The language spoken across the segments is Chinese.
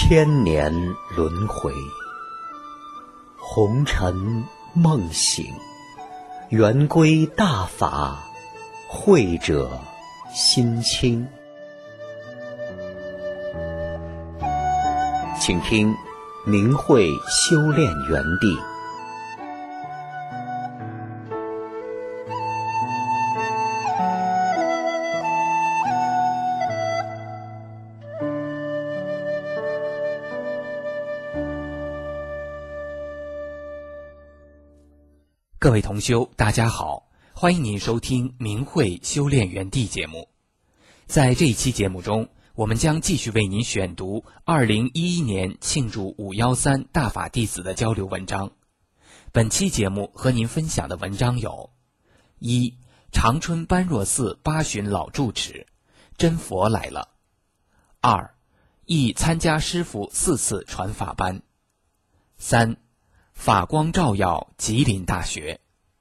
千年轮回，红尘梦醒，圆归大法，慧者心清。请听明慧修炼园地。 各位同修，大家好，欢迎您收听明慧修炼园地节目。在这一期节目中，我们将继续为您选读2011年庆祝513大法弟子的交流文章。本期节目和您分享的文章有：一、长春般若寺八旬老住持，真佛来了；二、亦参加师父4次传法班；三、法光照耀吉林大学。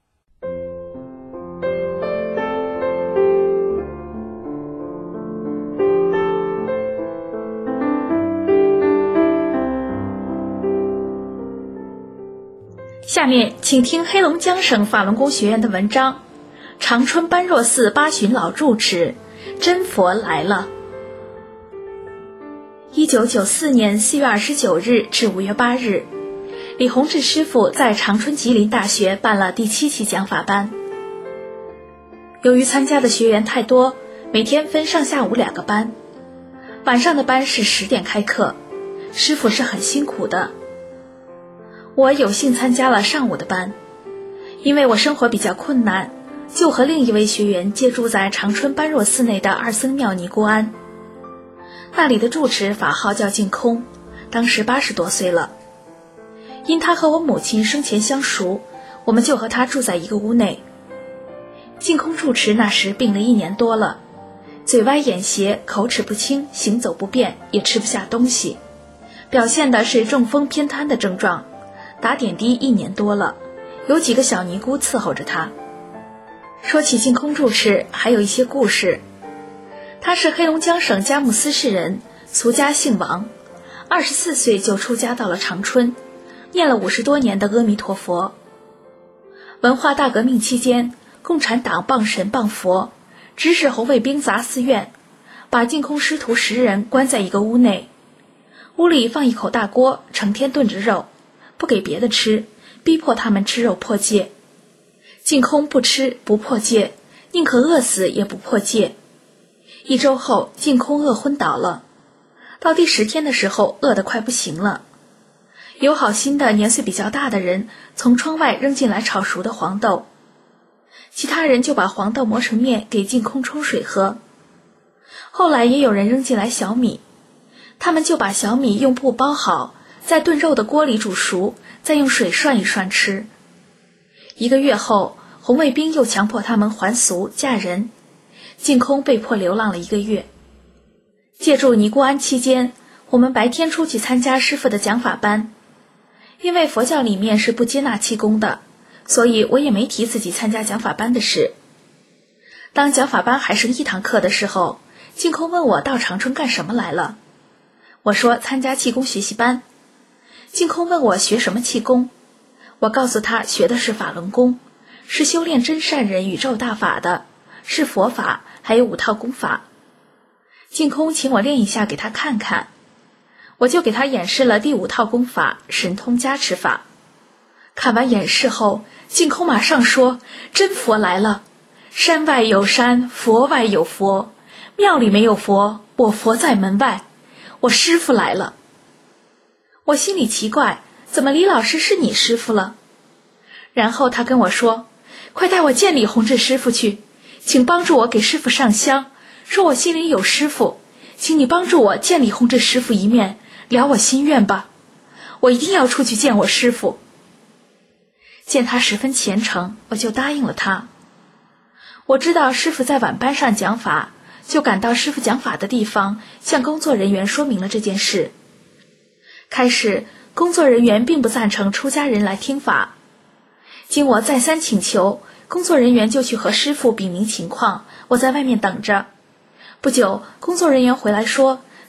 下面请听黑龙江省法轮功学院的文章：长春般若寺八旬老住持，真佛来了。1994年4月29日至5月8日，李洪志师父在长春吉林大学办了第7期讲法班。由于参加的学员太多，每天分上下午2个班，晚上的班是10点开课，师父是很辛苦的。我有幸参加了上午的班，因为我生活比较困难，就和另一位学员借住在长春般若寺内的二僧庙尼姑庵。那里的住持法号叫净空，当时80多岁了。因他和我母亲生前相熟，我们就和他住在一个屋内。净空住持那时病了1年多了，嘴歪眼斜，口齿不清，行走不便，也吃不下东西，表现的是中风偏瘫的症状。打点滴1年多了，有几个小尼姑伺候着他。说起净空住持，还有一些故事。他是黑龙江省佳木斯市人，俗家姓王，24岁就出家到了长春，念了50多年的阿弥陀佛。文化大革命期间，共产党谤神谤佛，指使红卫兵砸寺院，把净空师徒10人关在一个屋内，屋里放一口大锅，成天炖着肉，不给别的吃，逼迫他们吃肉破戒。净空不吃不破戒，宁可饿死也不破戒。1周后，净空饿昏倒了，到第10天的时候，饿得快不行了。有好心的年岁比较大的人从窗外扔进来炒熟的黄豆，其他人就把黄豆磨成面给净空冲水喝。后来也有人扔进来小米，他们就把小米用布包好，在炖肉的锅里煮熟，再用水涮一涮吃。1个月后，红卫兵又强迫他们还俗嫁人，净空被迫流浪了1个月。借住尼姑庵期间，我们白天出去参加师父的讲法班。因为佛教里面是不接纳气功的，所以我也没提自己参加讲法班的事。当讲法班还剩1堂课的时候，净空问我到长春干什么来了。我说参加气功学习班。净空问我学什么气功，我告诉他学的是法轮功，是修炼真善人宇宙大法的，是佛法，还有5套功法。净空请我练一下给他看看，我就给他演示了第5套功法神通加持法。看完演示后，净空马上说真佛来了，山外有山，佛外有佛，庙里没有佛，我佛在门外，我师父来了。我心里奇怪，怎么李老师是你师父了？然后他跟我说，快带我见李洪志师父去，请帮助我给师父上香，说我心里有师父，请你帮助我见李洪志师父一面，了我心愿吧，我一定要出去见我师父。见他十分虔诚，我就答应了他。我知道师父在晚班上讲法，就赶到师父讲法的地方，向工作人员说明了这件事。开始，工作人员并不赞成出家人来听法。经我再三请求，工作人员就去和师父禀明情况，我在外面等着。不久，工作人员回来说，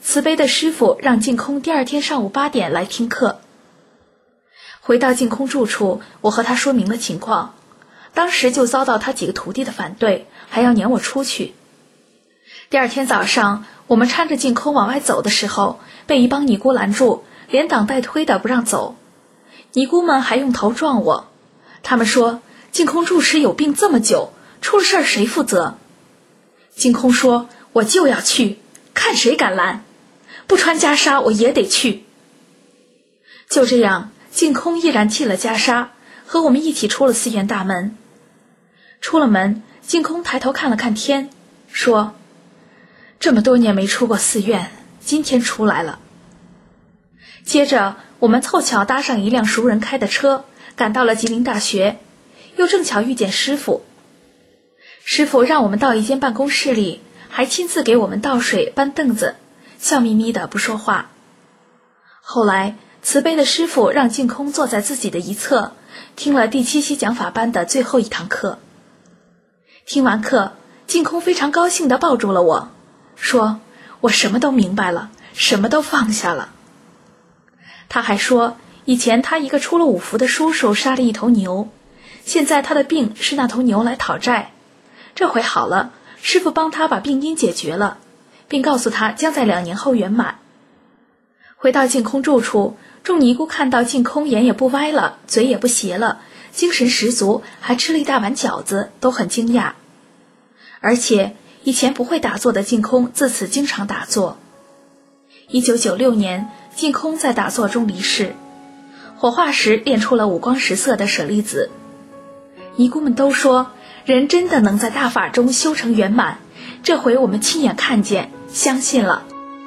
慈悲的师傅让净空第二天上午8点来听课。回到净空住处，我和他说明了情况，当时就遭到他几个徒弟的反对，还要撵我出去。第二天早上，我们搀着净空往外走的时候，被一帮尼姑拦住，连挡带推的不让走。尼姑们还用头撞我，他们说净空住持有病这么久，出了事儿谁负责？净空说，我就要去，看谁敢拦，不穿袈裟我也得去。就这样，净空毅然剃了袈裟，和我们一起出了寺院大门。出了门，净空抬头看了看天，说，这么多年没出过寺院，今天出来了。接着我们凑巧搭上一辆熟人开的车，赶到了吉林大学，又正巧遇见师父。师父让我们到一间办公室里，还亲自给我们倒水搬凳子，笑眯眯的不说话。后来慈悲的师父让净空坐在自己的一侧，听了第7期讲法班的最后一堂课。听完课，净空非常高兴地抱住了我，说，我什么都明白了，什么都放下了。他还说，以前他一个出了5福的叔叔杀了一头牛，现在他的病是那头牛来讨债，这回好了，师父帮他把病因解决了，并告诉他将在2年后圆满。回到净空住处，众尼姑看到净空眼也不歪了，嘴也不斜了，精神十足，还吃了一大碗饺子，都很惊讶。而且以前不会打坐的净空自此经常打坐。1996年，净空在打坐中离世，火化时炼出了5光10色的舍利子。尼姑们都说，人真的能在大法中修成圆满，这回我们亲眼看见，相信了。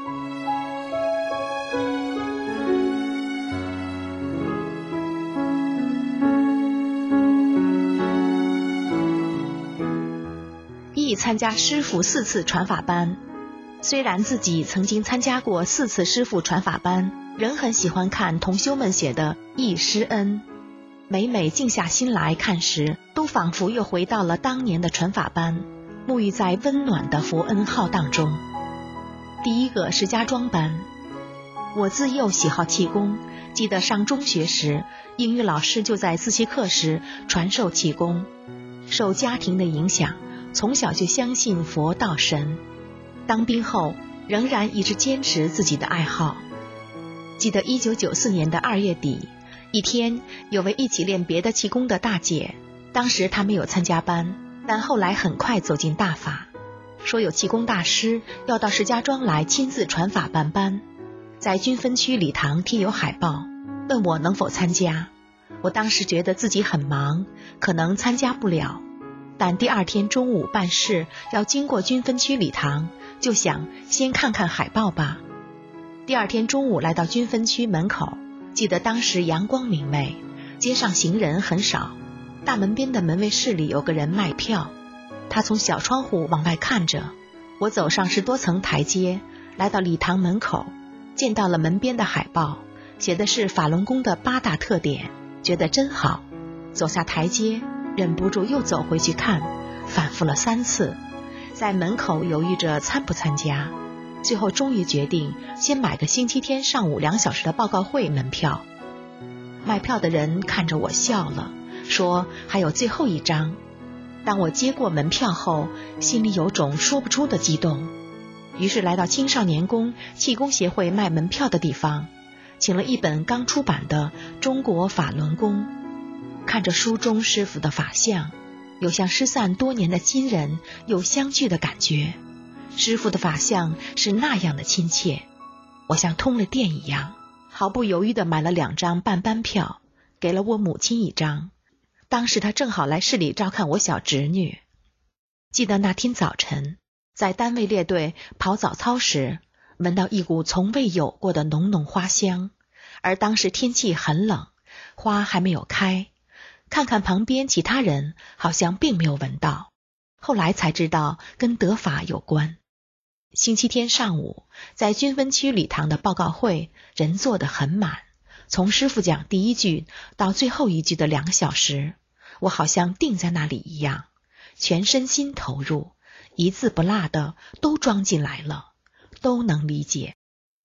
亦参加师父4次传法班，虽然自己曾经参加过4次师父传法班，仍很喜欢看同修们写的忆师恩。每每静下心来看时，都仿佛又回到了当年的传法班，沐浴在温暖的佛恩浩荡中。第一个是家庄班，我自幼喜好气功，记得上中学时，英语老师就在自习课时传授气功。受家庭的影响，从小就相信佛道神。当兵后，仍然一直坚持自己的爱好。记得1994年的2月底，一天有位一起练别的气功的大姐，当时她没有参加班，但后来很快走进大法，说有气功大师要到石家庄来亲自传法办班，在军分区礼堂贴有海报，问我能否参加。我当时觉得自己很忙，可能参加不了，但第2天中午办事要经过军分区礼堂，就想先看看海报吧。第2天中午来到军分区门口，记得当时阳光明媚，街上行人很少，大门边的门卫室里有个人卖票，他从小窗户往外看着。我走上10多层台阶，来到礼堂门口，见到了门边的海报，写的是法轮功的8大特点，觉得真好。走下台阶，忍不住又走回去看，反复了3次，在门口犹豫着参不参加，最后终于决定先买个星期天上午2小时的报告会门票。卖票的人看着我笑了，说还有最后1张。当我接过门票后，心里有种说不出的激动，于是来到青少年宫气功协会卖门票的地方，请了一本刚出版的《中国法轮功》，看着书中师父的法相，有像失散多年的亲人又相聚的感觉。师父的法相是那样的亲切，我像通了电一样，毫不犹豫地买了2张半班票，给了我母亲1张。当时她正好来市里照看我小侄女。记得那天早晨，在单位列队跑早操时，闻到一股从未有过的浓浓花香，而当时天气很冷，花还没有开，看看旁边其他人好像并没有闻到，后来才知道跟得法有关。星期天上午，在军分区礼堂的报告会，人坐得很满，从师父讲第1句到最后1句的2小时，我好像定在那里一样，全身心投入，一字不落的都装进来了，都能理解，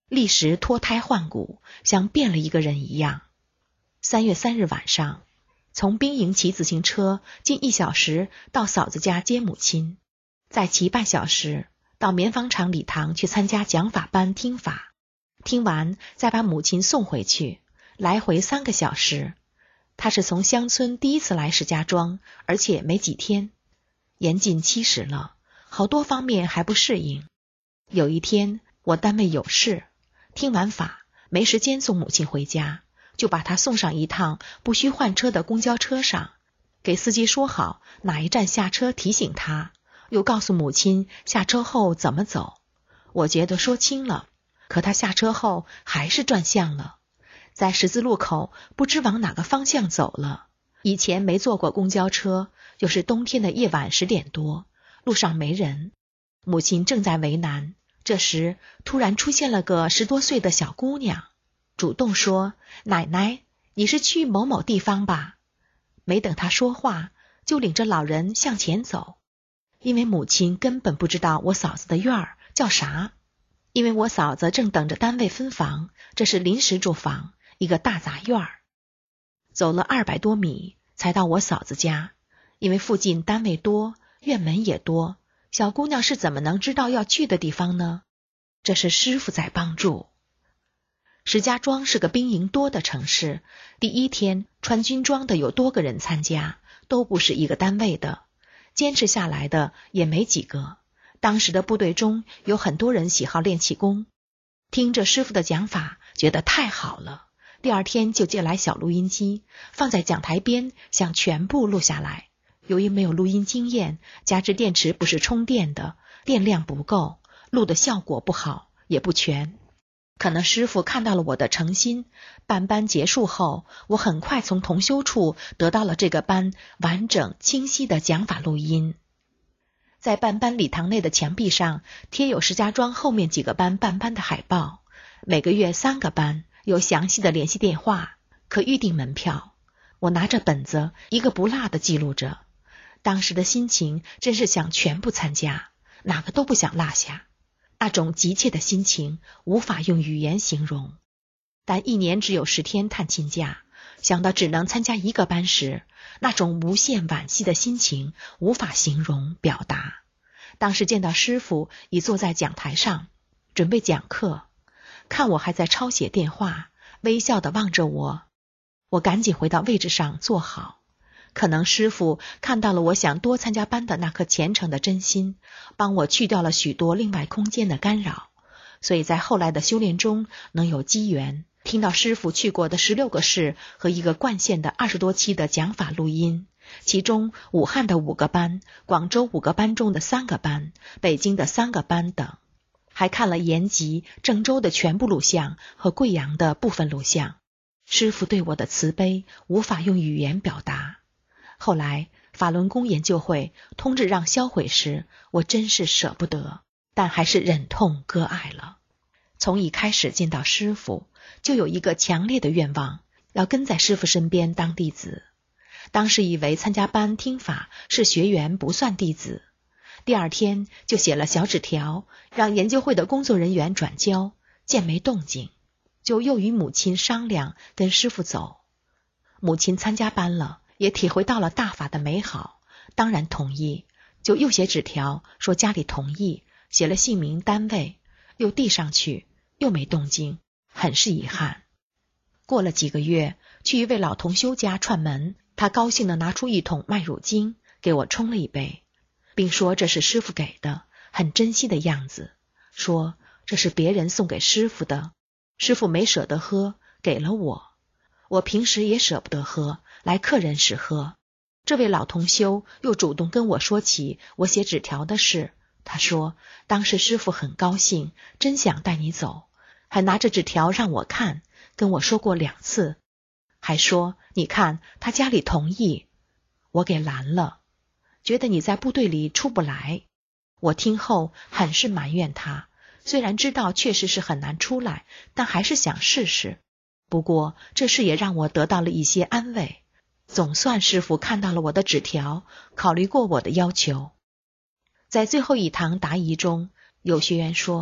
立时脱胎换骨，像变了一个人一样。3月3日晚上，从兵营骑自行车近1小时到嫂子家接母亲，再骑半小时到棉纺厂礼堂去参加讲法班听法，听完再把母亲送回去，来回3个小时。她是从乡村第一次来石家庄，而且没几天，年近70了，好多方面还不适应。有一天我单位有事，听完法没时间送母亲回家，就把她送上一趟不需换车的公交车上，给司机说好哪一站下车提醒她，又告诉母亲下车后怎么走。我觉得说清了，可她下车后还是转向了，在十字路口不知往哪个方向走了。以前没坐过公交车，又是冬天的夜晚10点多，路上没人，母亲正在为难。这时突然出现了个10多岁的小姑娘，主动说：“奶奶，你是去某某地方吧？”没等她说话，就领着老人向前走。因为母亲根本不知道我嫂子的院儿叫啥，因为我嫂子正等着单位分房，这是临时住房，一个大杂院儿。走了200多米才到我嫂子家，因为附近单位多，院门也多，小姑娘是怎么能知道要去的地方呢？这是师傅在帮助。石家庄是个兵营多的城市，第一天穿军装的有多个人参加，都不是一个单位的，坚持下来的也没几个。当时的部队中有很多人喜好练气功，听着师傅的讲法觉得太好了，第二天就借来小录音机，放在讲台边想全部录下来。由于没有录音经验，加之电池不是充电的，电量不够，录的效果不好，也不全。可能师傅看到了我的诚心，办班结束后，我很快从同修处得到了这个班完整清晰的讲法录音。在办班礼堂内的墙壁上贴有石家庄后面几个班办班的海报，每个月3个班，有详细的联系电话，可预订门票。我拿着本子一个不落的记录着，当时的心情真是想全部参加，哪个都不想落下。那种急切的心情无法用语言形容，但一年只有10天探亲假，想到只能参加1个班时，那种无限惋惜的心情无法形容表达。当时见到师傅已坐在讲台上准备讲课，看我还在抄写电话，微笑地望着我，我赶紧回到位置上坐好。可能师傅看到了我想多参加班的那颗虔诚的真心，帮我去掉了许多另外空间的干扰，所以在后来的修炼中能有机缘听到师傅去过的16个市和一个冠县的20多期的讲法录音，其中武汉的5个班，广州5个班中的3个班，北京的3个班等，还看了延吉、郑州的全部录像和贵阳的部分录像。师傅对我的慈悲无法用语言表达。后来法轮功研究会通知让销毁时，我真是舍不得，但还是忍痛割爱了。从一开始见到师傅，就有一个强烈的愿望，要跟在师傅身边当弟子。当时以为参加班听法是学员不算弟子，第二天就写了小纸条，让研究会的工作人员转交，见没动静，就又与母亲商量跟师傅走。母亲参加班了，也体会到了大法的美好，当然同意，就又写纸条说家里同意，写了姓名单位，又递上去，又没动静，很是遗憾。过了几个月，去一位老同修家串门，他高兴地拿出一桶麦乳精给我冲了一杯，并说这是师傅给的，很珍惜的样子，说这是别人送给师傅的，师傅没舍得喝，给了我，我平时也舍不得喝，来客人时喝。这位老同修又主动跟我说起我写纸条的事，他说当时师傅很高兴，真想带你走，还拿着纸条让我看，跟我说过2次，还说你看他家里同意，我给拦了，觉得你在部队里出不来。我听后很是埋怨他，虽然知道确实是很难出来，但还是想试试。不过这事也让我得到了一些安慰，总算师傅看到了我的纸条，考虑过我的要求。在最后一堂答疑中，有学员说，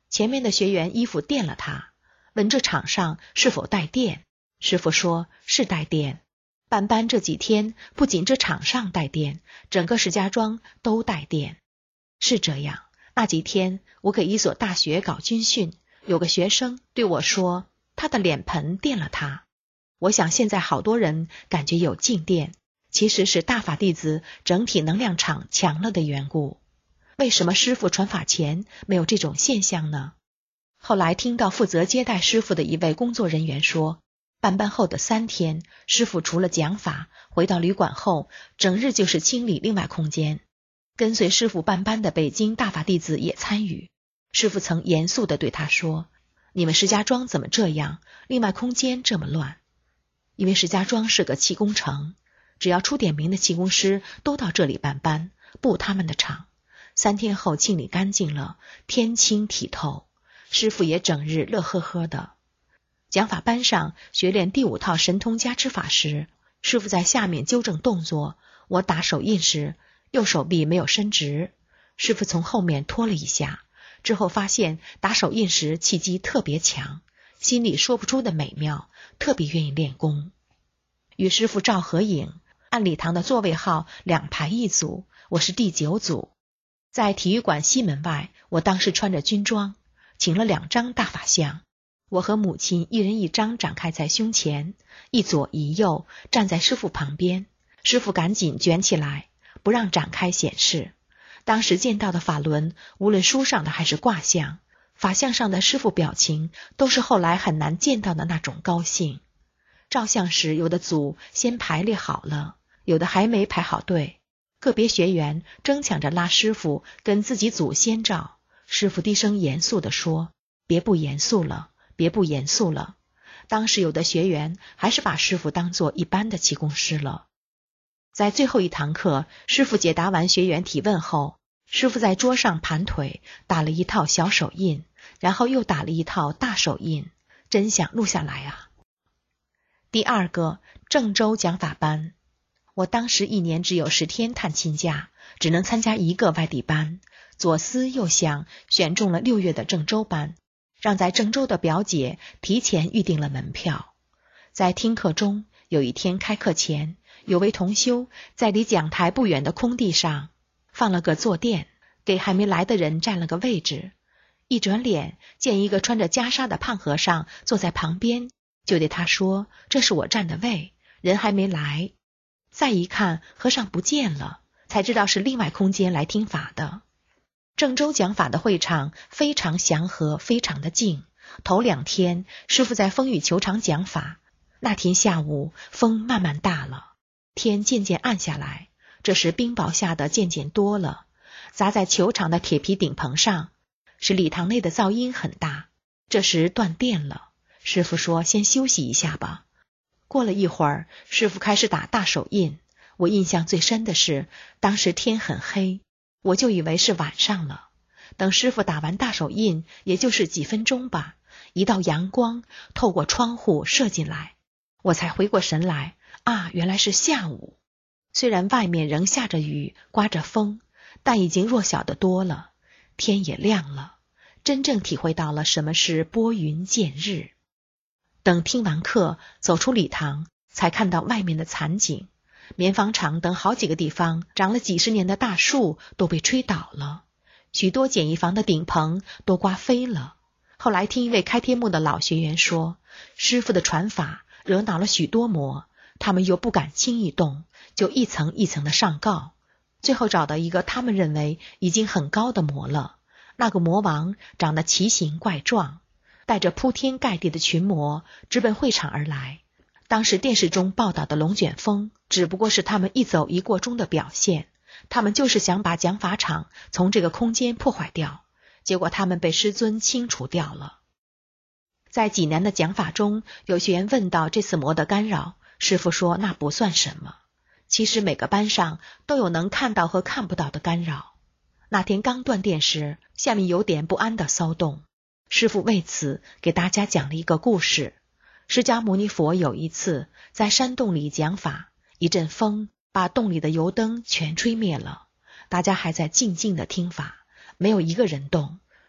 前面的学员衣服电了他，问这场上是否带电。师傅说是带电。办班这几天不仅这场上带电，整个石家庄都带电。是这样，那几天我给一所大学搞军训，有个学生对我说他的脸盆电了他。我想现在好多人感觉有静电，其实是大法弟子整体能量场强了的缘故。为什么师父传法前没有这种现象呢？后来听到负责接待师父的一位工作人员说，办班后的3天，师父除了讲法，回到旅馆后整日就是清理另外空间。跟随师父办班的北京大法弟子也参与，师父曾严肃地对他说，你们石家庄怎么这样，另外空间这么乱。因为石家庄是个气功城，只要出点名的气功师都到这里办班，布他们的场。3天后清理干净了，天清体透，师父也整日乐呵呵的。讲法班上学练第5套神通加持法时，师父在下面纠正动作，我打手印时右手臂没有伸直，师父从后面拖了一下，之后发现打手印时气机特别强，心里说不出的美妙，特别愿意练功。与师父照合影，按礼堂的座位号2排一组，我是第9组。在体育馆西门外，我当时穿着军装，请了2张大法像，我和母亲一人1张展开在胸前，一左一右站在师父旁边，师父赶紧卷起来，不让展开显示。当时见到的法轮，无论书上的还是卦象，法像上的师父表情都是后来很难见到的那种高兴。照相时，有的组先排列好了，有的还没排好队，个别学员争抢着拉师父跟自己组先照。师父低声严肃地说，别不严肃了，别不严肃了。当时有的学员还是把师父当作一般的气功师了。在最后一堂课，师父解答完学员提问后，师父在桌上盘腿打了一套小手印，然后又打了一套大手印，真想录下来啊。第2个郑州讲法班，我当时1年只有10天探亲假，只能参加1个外地班，左思右想，选中了6月的郑州班，让在郑州的表姐提前预定了门票。在听课中，有一天开课前，有位同修在离讲台不远的空地上放了个坐垫，给还没来的人占了个位置。一转脸，见一个穿着袈裟的胖和尚坐在旁边，就对他说，这是我占的位，人还没来。再一看，和尚不见了，才知道是另外空间来听法的。郑州讲法的会场非常祥和，非常的静。头2天，师父在风雨球场讲法，那天下午风慢慢大了，天渐渐暗下来，这时冰雹下的渐渐多了，砸在球场的铁皮顶棚上，使礼堂内的噪音很大。这时断电了，师父说先休息一下吧。过了一会儿，师父开始打大手印。我印象最深的是，当时天很黑，我就以为是晚上了。等师父打完大手印，也就是几分钟吧，一道阳光透过窗户射进来，我才回过神来，啊，原来是下午。虽然外面仍下着雨，刮着风，但已经弱小得多了，天也亮了，真正体会到了什么是拨云见日。等听完课，走出礼堂，才看到外面的惨景。棉纺厂等好几个地方长了几十年的大树都被吹倒了，许多简易房的顶棚都刮飞了。后来听一位开天目的老学员说，师父的传法惹恼了许多魔，他们又不敢轻易动，就一层一层的上告，最后找到一个他们认为已经很高的魔了。那个魔王长得奇形怪状，带着铺天盖地的群魔直奔会场而来。当时电视中报道的龙卷风只不过是他们一走一过中的表现，他们就是想把讲法场从这个空间破坏掉，结果他们被师尊清除掉了。在济南的讲法中，有学员问到这次魔的干扰，师父说那不算什么，其实每个班上都有能看到和看不到的干扰。那天刚断电时，下面有点不安的骚动，师父为此给大家讲了一个故事。释迦牟尼佛有一次在山洞里讲法，一阵风把洞里的油灯全吹灭了，大家还在静静的听法，没有一个人动。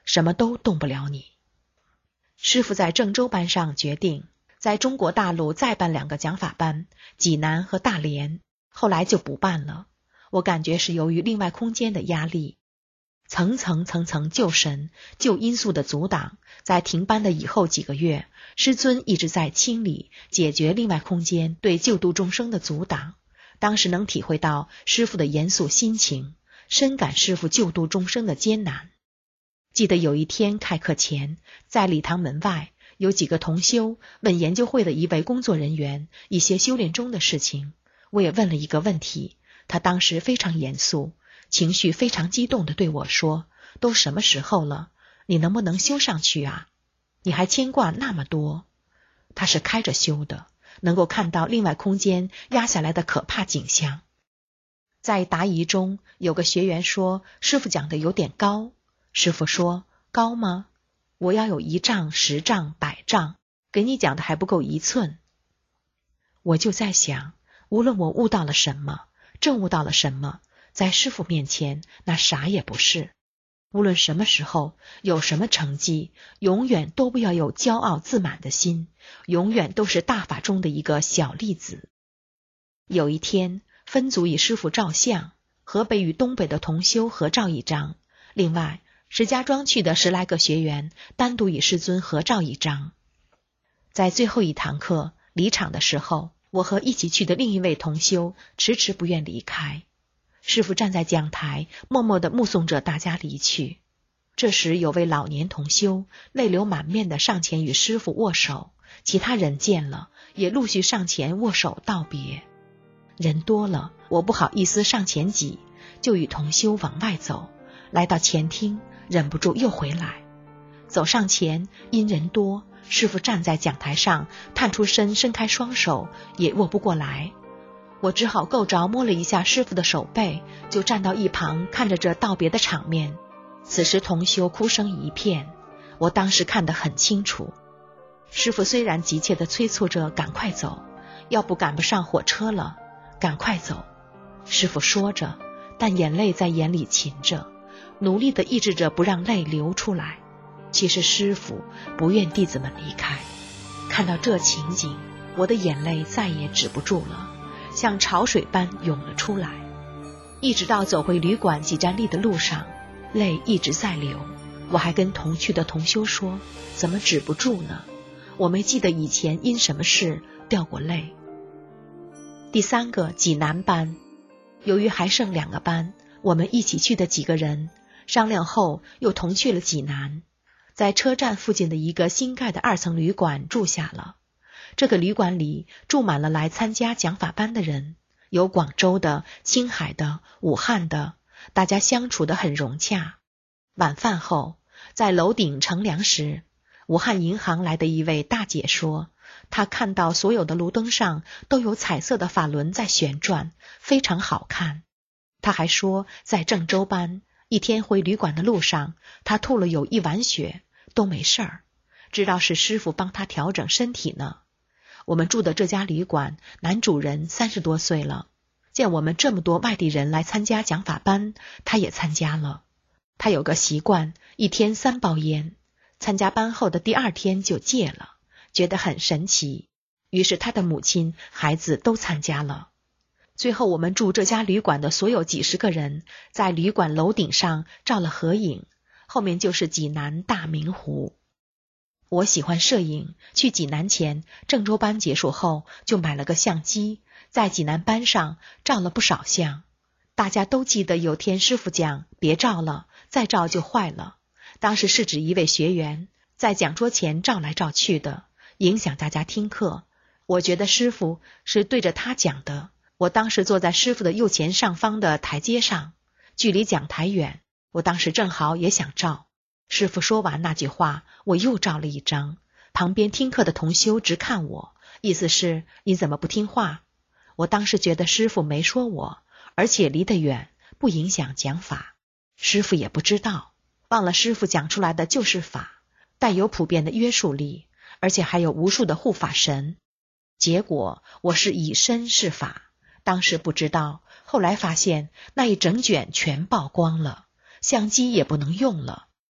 什么都动不了你。师父在郑州班上决定在中国大陆再办2个讲法班，济南和大连，后来就不办了。我感觉是由于另外空间的压力，层层旧神旧因素的阻挡，在停班的以后几个月，师尊一直在清理解决另外空间对救度众生的阻挡。当时能体会到师父的严肃心情，深感师父救度众生的艰难。记得有一天开课前，在礼堂门外有几个同修问研究会的一位工作人员一些修炼中的事情，我也问了一个问题，他当时非常严肃，情绪非常激动地对我说，都什么时候了，你能不能修上去啊？你还牵挂那么多。他是开着修的，能够看到另外空间压下来的可怕景象。在答疑中，有个学员说师父讲的有点高。师父说，高吗？我要有1丈、10丈、100丈，给你讲的还不够1寸。我就在想，无论我悟到了什么，证悟到了什么，在师父面前那啥也不是。无论什么时候有什么成绩，永远都不要有骄傲自满的心，永远都是大法中的一个小粒子。有一天分组与师父照相，河北与东北的同修合照1张，另外石家庄去的10来个学员单独与师尊合照1张。在最后一堂课离场的时候，我和一起去的另一位同修迟迟不愿离开。师父站在讲台，默默地目送着大家离去。这时有位老年同修泪流满面地上前与师父握手，其他人见了也陆续上前握手道别。人多了，我不好意思上前挤，就与同修往外走，来到前厅，忍不住又回来。走上前，因人多，师父站在讲台上，探出身伸开双手，也握不过来。我只好够着摸了一下师父的手背，就站到一旁看着这道别的场面。此时同修哭声一片，我当时看得很清楚。师父虽然急切地催促着赶快走，要不赶不上火车了，赶快走。师父说着，但眼泪在眼里噙着，努力地抑制着不让泪流出来。其实师父不愿弟子们离开。看到这情景，我的眼泪再也止不住了，像潮水般涌了出来。一直到走回旅馆几站地的路上，泪一直在流。我还跟同去的同修说，怎么止不住呢？我没记得以前因什么事掉过泪。第3个济南班，由于还剩2个班，我们一起去的几个人商量后又同去了济南，在车站附近的一个新盖的2层旅馆住下了。这个旅馆里住满了来参加讲法班的人，有广州的、青海的、武汉的，大家相处得很融洽。晚饭后，在楼顶乘凉时，武汉银行来的一位大姐说，她看到所有的路灯上都有彩色的法轮在旋转，非常好看。她还说，在郑州班一天回旅馆的路上，她吐了有1碗血，都没事儿，知道是师父帮她调整身体呢。我们住的这家旅馆，男主人30多岁了，见我们这么多外地人来参加讲法班，他也参加了。他有个习惯，一天3包烟，参加班后的第2天就戒了，觉得很神奇。于是他的母亲、孩子都参加了。最后我们住这家旅馆的所有几十个人，在旅馆楼顶上照了合影，后面就是济南大明湖。我喜欢摄影，去济南前，郑州班结束后就买了个相机，在济南班上照了不少相。大家都记得有天师父讲别照了，再照就坏了。当时是指一位学员在讲桌前照来照去的，影响大家听课。我觉得师父是对着他讲的。我当时坐在师父的右前上方的台阶上，距离讲台远，我当时正好也想照。师父说完那句话，我又照了1张。旁边听课的同修直看我，意思是你怎么不听话？我当时觉得师父没说我，而且离得远，不影响讲法。师父也不知道，忘了师父讲出来的就是法，带有普遍的约束力，而且还有无数的护法神。结果我是以身试法，当时不知道，后来发现那一整卷全曝光了，相机也不能用了。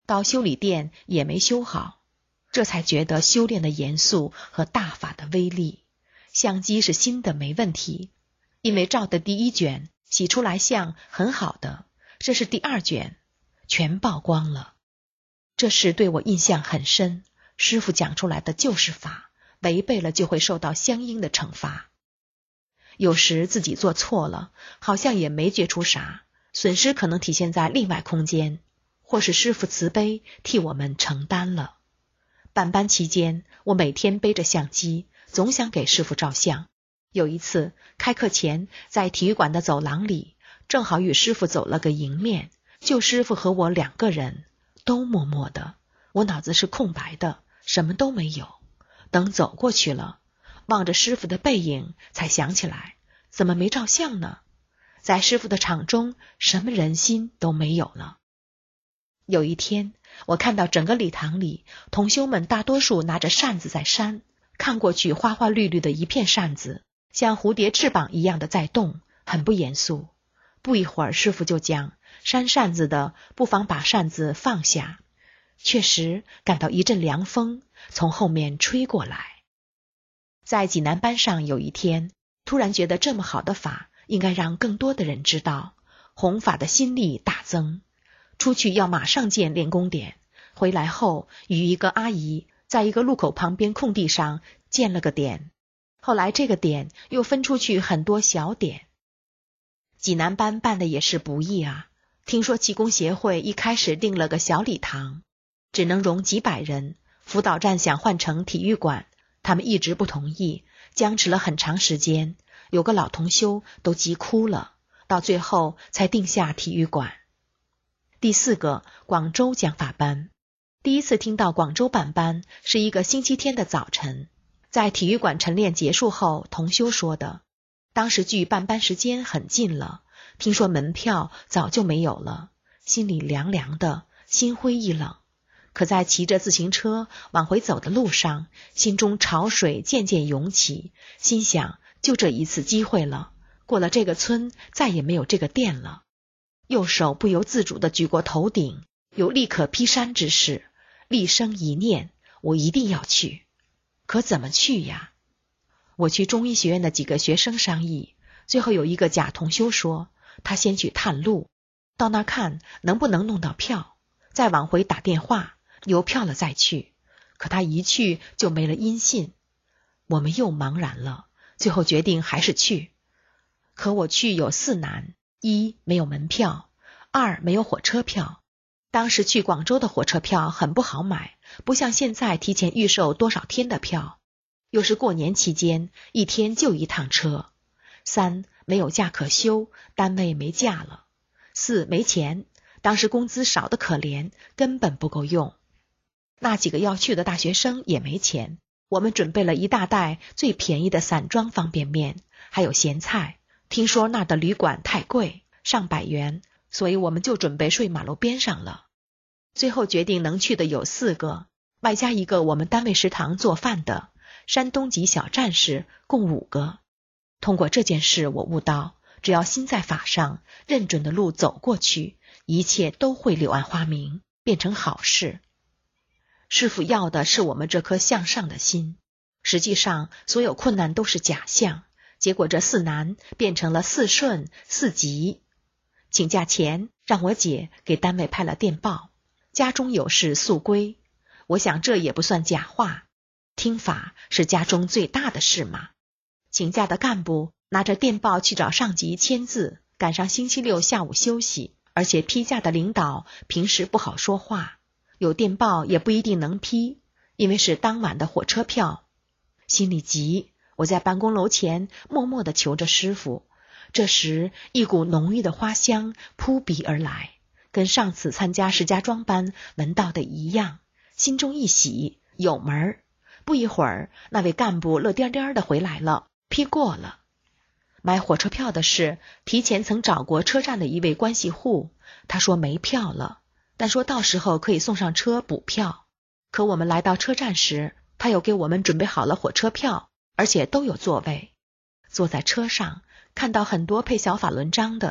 到修理店也没修好，这才觉得修炼的严肃和大法的威力。相机是新的没问题，因为照的第一卷洗出来相很好的，这是第二卷，全曝光了。这事对我印象很深，师父讲出来的就是法，违背了就会受到相应的惩罚。有时自己做错了，好像也没觉出啥，损失可能体现在另外空间，或是师父慈悲替我们承担了。办班期间，我每天背着相机，总想给师父照相。有一次开课前，在体育馆的走廊里，正好与师父走了个迎面，就师父和我2个人，都默默的，我脑子是空白的，什么都没有。等走过去了，望着师父的背影，才想起来怎么没照相呢？在师父的场中，什么人心都没有了。有一天，我看到整个礼堂里，同修们大多数拿着扇子在扇，看过去花花绿绿的一片扇子，像蝴蝶翅膀一样的在动，很不严肃。不一会儿，师父就讲，扇扇子的不妨把扇子放下。确实感到一阵凉风从后面吹过来。在济南班上有一天，突然觉得这么好的法应该让更多的人知道，弘法的心力大增。出去要马上建练功点，回来后与一个阿姨在一个路口旁边空地上建了个点，后来这个点又分出去很多小点。济南班办的也是不易啊，听说气功协会一开始定了个小礼堂，只能容几百人，辅导站想换成体育馆，他们一直不同意，僵持了很长时间，有个老同修都急哭了，到最后才定下体育馆。第4个，广州讲法班。第一次听到广州办班是一个星期天的早晨，在体育馆晨练结束后，同修说的。当时距办班时间很近了，听说门票早就没有了，心里凉凉的，心灰意冷。可在骑着自行车往回走的路上，心中潮水渐渐涌起，心想就这一次机会了，过了这个村再也没有这个店了。右手不由自主地举过头顶，有立刻劈山之势，厉生一念，我一定要去。可怎么去呀？我去中医学院的几个学生商议，最后有一个假同修说，他先去探路，到那儿看能不能弄到票，再往回打电话，有票了再去。可他一去就没了音信，我们又茫然了，最后决定还是去。可我去有4难：1没有门票，2没有火车票。当时去广州的火车票很不好买，不像现在提前预售多少天的票，又是过年期间，一天就1趟车。3没有假可休，单位没假了。4没钱，当时工资少得可怜，根本不够用。那几个要去的大学生也没钱，我们准备了一大袋最便宜的散装方便面，还有咸菜。听说那儿的旅馆太贵，上百元，所以我们就准备睡马路边上了。最后决定能去的有4个，外加一个我们单位食堂做饭的，山东籍小战士，共5个。通过这件事，我悟到，只要心在法上，认准的路走过去，一切都会柳暗花明，变成好事。师父要的是我们这颗向上的心，实际上所有困难都是假象，结果这4难变成了4顺4吉。请假前，让我姐给单位派了电报，家中有事速归。我想这也不算假话，听法是家中最大的事嘛。请假的干部拿着电报去找上级签字，赶上星期六下午休息，而且批假的领导平时不好说话，有电报也不一定能批，因为是当晚的火车票。心里急，我在办公楼前默默地求着师父。这时一股浓郁的花香扑鼻而来，跟上次参加石家庄班闻到的一样，心中一喜，有门儿。不一会儿，那位干部乐颠颠的回来了，批过了。买火车票的事，提前曾找过车站的一位关系户，他说没票了，但说到时候可以送上车补票。可我们来到车站时，他又给我们准备好了火车票，而且都有座位。坐在车上，看到很多配小法轮章的，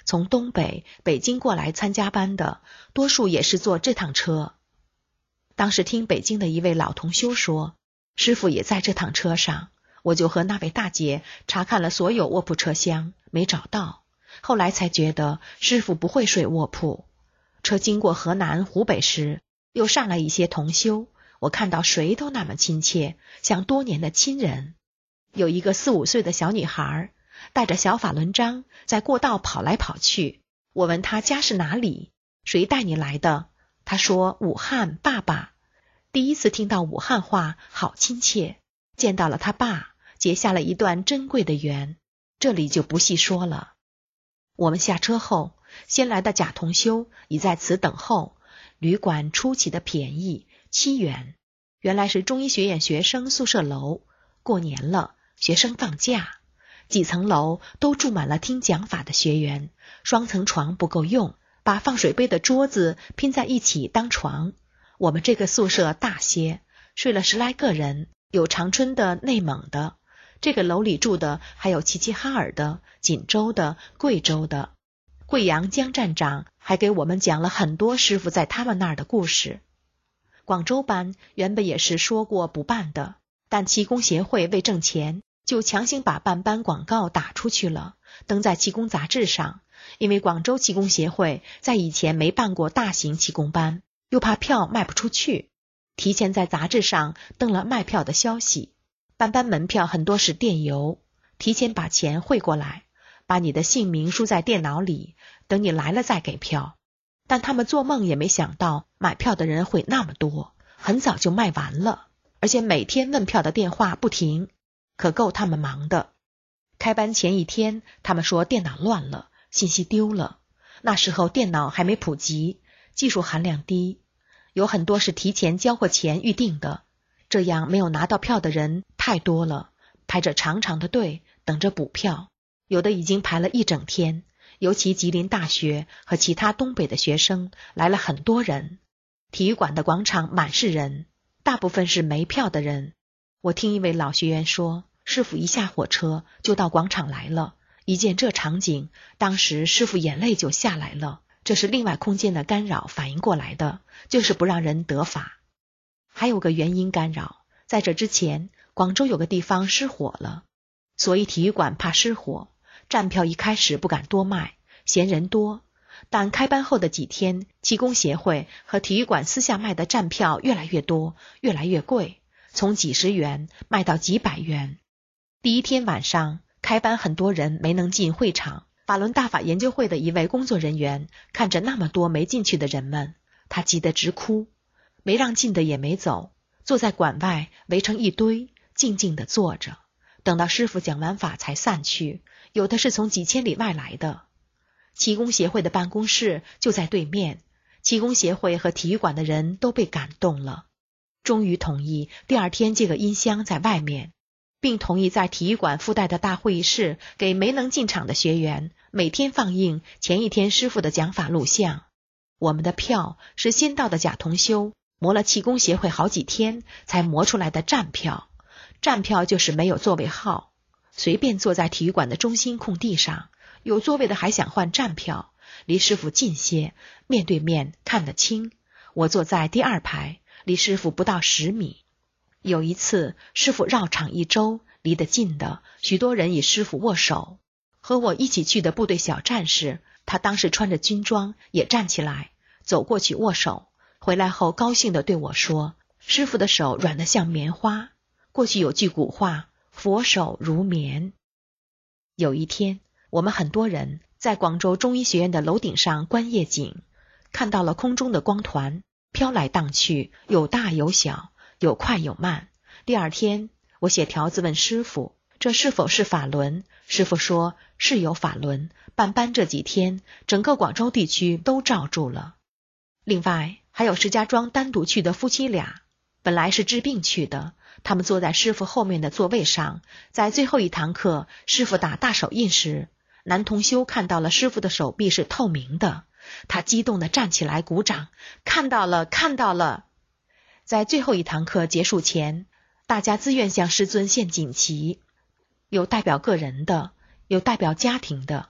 从东北、北京过来参加班的，多数也是坐这趟车。当时听北京的一位老同修说，师傅也在这趟车上，我就和那位大姐查看了所有卧铺车厢，没找到。后来才觉得师傅不会睡卧铺。车经过河南、湖北时，又上来一些同修，我看到谁都那么亲切，像多年的亲人。有一个4、5岁的小女孩，带着小法轮章在过道跑来跑去。我问她家是哪里，谁带你来的？她说武汉，爸爸。第一次听到武汉话，好亲切。见到了他爸，结下了一段珍贵的缘，这里就不细说了。我们下车后，先来的贾同修已在此等候。旅馆出奇的便宜，7元。原来是中医学院学生宿舍楼，过年了，学生放假，几层楼都住满了听讲法的学员，双层床不够用，把放水杯的桌子拼在一起当床。我们这个宿舍大些，睡了10来个人，有长春的、内蒙的。这个楼里住的还有齐齐哈尔的、锦州的、贵州的。贵阳江站长还给我们讲了很多师傅在他们那儿的故事。广州班原本也是说过不办的，但气功协会为挣钱，就强行把办班广告打出去了，登在气功杂志上。因为广州气功协会在以前没办过大型气功班，又怕票卖不出去，提前在杂志上登了卖票的消息。办班门票很多是电邮，提前把钱汇过来，把你的姓名输在电脑里，等你来了再给票。但他们做梦也没想到买票的人会那么多，很早就卖完了，而且每天问票的电话不停，可够他们忙的。开班前一天，他们说电脑乱了，信息丢了。那时候电脑还没普及，技术含量低，有很多是提前交过钱预定的，这样没有拿到票的人太多了，排着长长的队等着补票，有的已经排了一整天。尤其吉林大学和其他东北的学生来了很多人，体育馆的广场满是人，大部分是没票的人。我听一位老学员说，师傅一下火车就到广场来了，一见这场景，当时师傅眼泪就下来了。这是另外空间的干扰反应过来的，就是不让人得法。还有个原因干扰，在这之前，广州有个地方失火了，所以体育馆怕失火，站票一开始不敢多卖，嫌人多。但开班后的几天，气功协会和体育馆私下卖的站票越来越多，越来越贵，从几十元卖到几百元。第一天晚上开班，很多人没能进会场。法轮大法研究会的一位工作人员看着那么多没进去的人们，他急得直哭，没让进的也没走，坐在馆外围成一堆，静静地坐着，等到师傅讲完法才散去。有的是从几千里外来的。气功协会的办公室就在对面，气功协会和体育馆的人都被感动了，终于同意第二天借个音箱在外面，并同意在体育馆附带的大会议室给没能进场的学员每天放映前一天师傅的讲法录像。我们的票是先到的贾同修磨了气功协会好几天才磨出来的站票，站票就是没有座位号，随便坐在体育馆的中心空地上，有座位的还想换站票，离师傅近些，面对面看得清。我坐在第2排，离师傅不到10米。有一次师傅绕场一周，离得近的许多人与师傅握手。和我一起去的部队小战士，他当时穿着军装，也站起来走过去握手，回来后高兴地对我说，师傅的手软得像棉花。过去有句古话，佛手如棉。有一天我们很多人在广州中医学院的楼顶上观夜景，看到了空中的光团飘来荡去，有大有小，有快有慢。第二天我写条子问师傅，这是否是法轮？师傅说是有法轮，办班这几天整个广州地区都罩住了。另外还有石家庄单独去的夫妻俩，本来是治病去的，他们坐在师傅后面的座位上，在最后一堂课师傅打大手印时，男同修看到了师傅的手臂是透明的，他激动地站起来鼓掌，看到了，看到了。在最后一堂课结束前，大家自愿向师尊献锦旗，有代表个人的，有代表家庭的。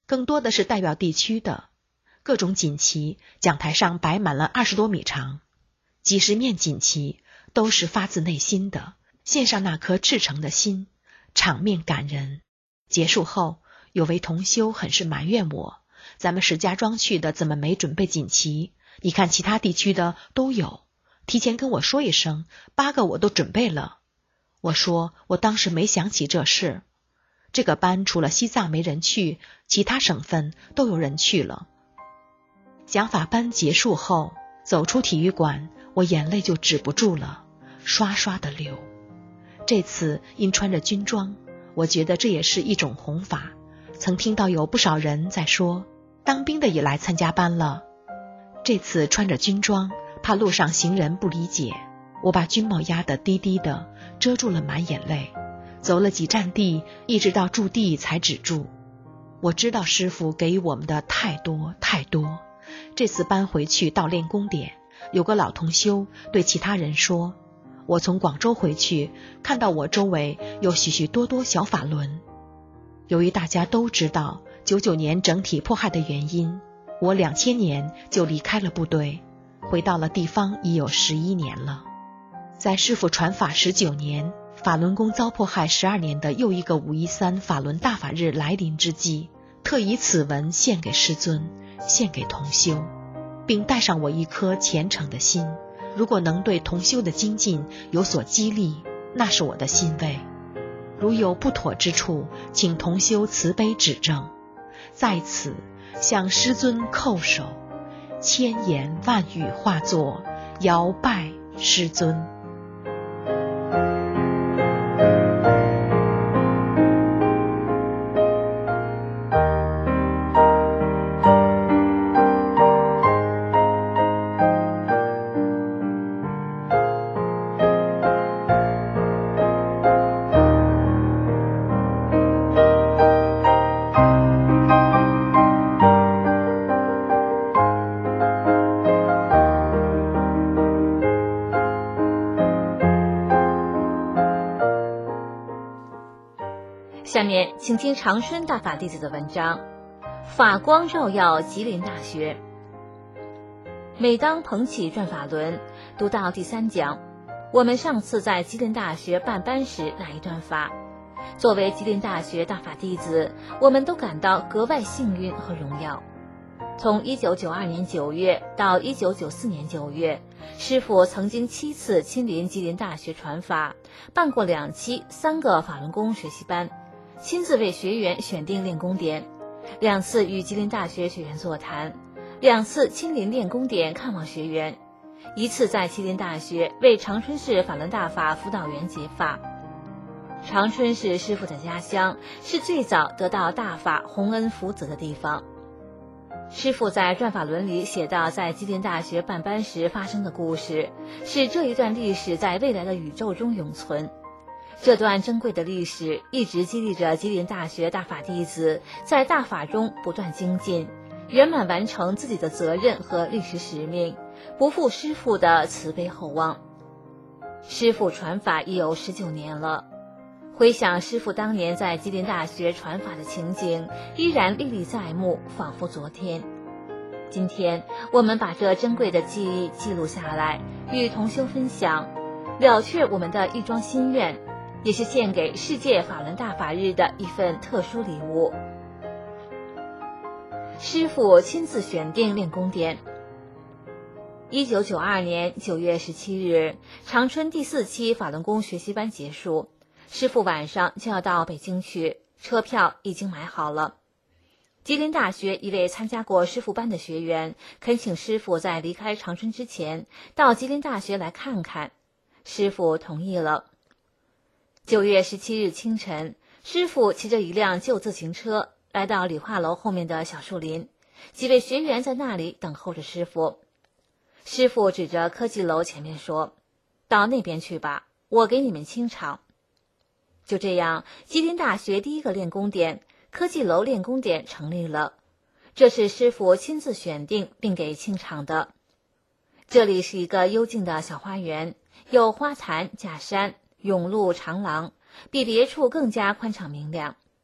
更多的是代表地区的。各种锦旗，讲台上摆满了20多米长，几十面锦旗，都是发自内心的，献上那颗赤诚的心，场面感人。结束后，有位同修很是埋怨我，咱们石家庄去的怎么没准备锦旗？你看其他地区的都有，提前跟我说一声，8个我都准备了。我说我当时没想起这事。这个班除了西藏没人去，其他省份都有人去了。讲法班结束后，走出体育馆，我眼泪就止不住了，刷刷的流。这次因穿着军装，我觉得这也是一种弘法。曾听到有不少人在说，当兵的也来参加班了。这次穿着军装，怕路上行人不理解，我把军帽压得低低的，遮住了满眼泪。走了几站地，一直到驻地才止住。我知道师父给予我们的太多太多。这次搬回去到练功点，有个老同修对其他人说，我从广州回去，看到我周围有许许多多小法轮。由于大家都知道99年整体迫害的原因，我2000年就离开了部队，回到了地方已有11年了。在师父传法19年，法轮功遭迫害12年的又一个513法轮大法日来临之际，特以此文献给师尊，献给同修，并带上我一颗虔诚的心。如果能对同修的精进有所激励，那是我的欣慰。如有不妥之处，请同修慈悲指正。在此向师尊叩首，千言万语化作摇拜师尊。 下面请听长春大法弟子的文章，法光照耀吉林大学。每当捧起转法轮，读到第3讲，我们上次在吉林大学办班时那一段法，作为吉林大学大法弟子，我们都感到格外幸运和荣耀。从1992年9月到1994年9月，师父曾经7次亲临吉林大学传法，办过2期3个法轮功学习班，亲自为学员选定练功点，2次与吉林大学学员座谈，2次亲临练功点看望学员，1次在吉林大学为长春市法轮大法辅导员解法。长春是师父的家乡，是最早得到大法洪恩福泽的地方。师父在转法轮里写到在吉林大学办班时发生的故事，使这一段历史在未来的宇宙中永存。这段珍贵的历史一直激励着吉林大学大法弟子在大法中不断精进，圆满完成自己的责任和历史使命，不负师父的慈悲厚望。师父传法已有19年了，回想师父当年在吉林大学传法的情景，依然历历在目，仿佛昨天。今天我们把这珍贵的记忆记录下来，与同修分享，了却我们的一桩心愿，也是献给世界法轮大法日的一份特殊礼物。师父亲自选定练功点。1992年9月17日，长春第4期法轮功学习班结束，师父晚上就要到北京去，车票已经买好了。吉林大学一位参加过师父班的学员恳请师父在离开长春之前到吉林大学来看看，师父同意了。9月17日清晨，师父骑着一辆旧自行车来到理化楼后面的小树林，几位学员在那里等候着师父。师父指着科技楼前面说：“到那边去吧，我给你们清场。”就这样，吉林大学第一个练功点科技楼练功点成立了，这是师父亲自选定并给清场的。这里是一个幽静的小花园，有花坛、假山、甬路、长廊，比别处更加宽敞明亮。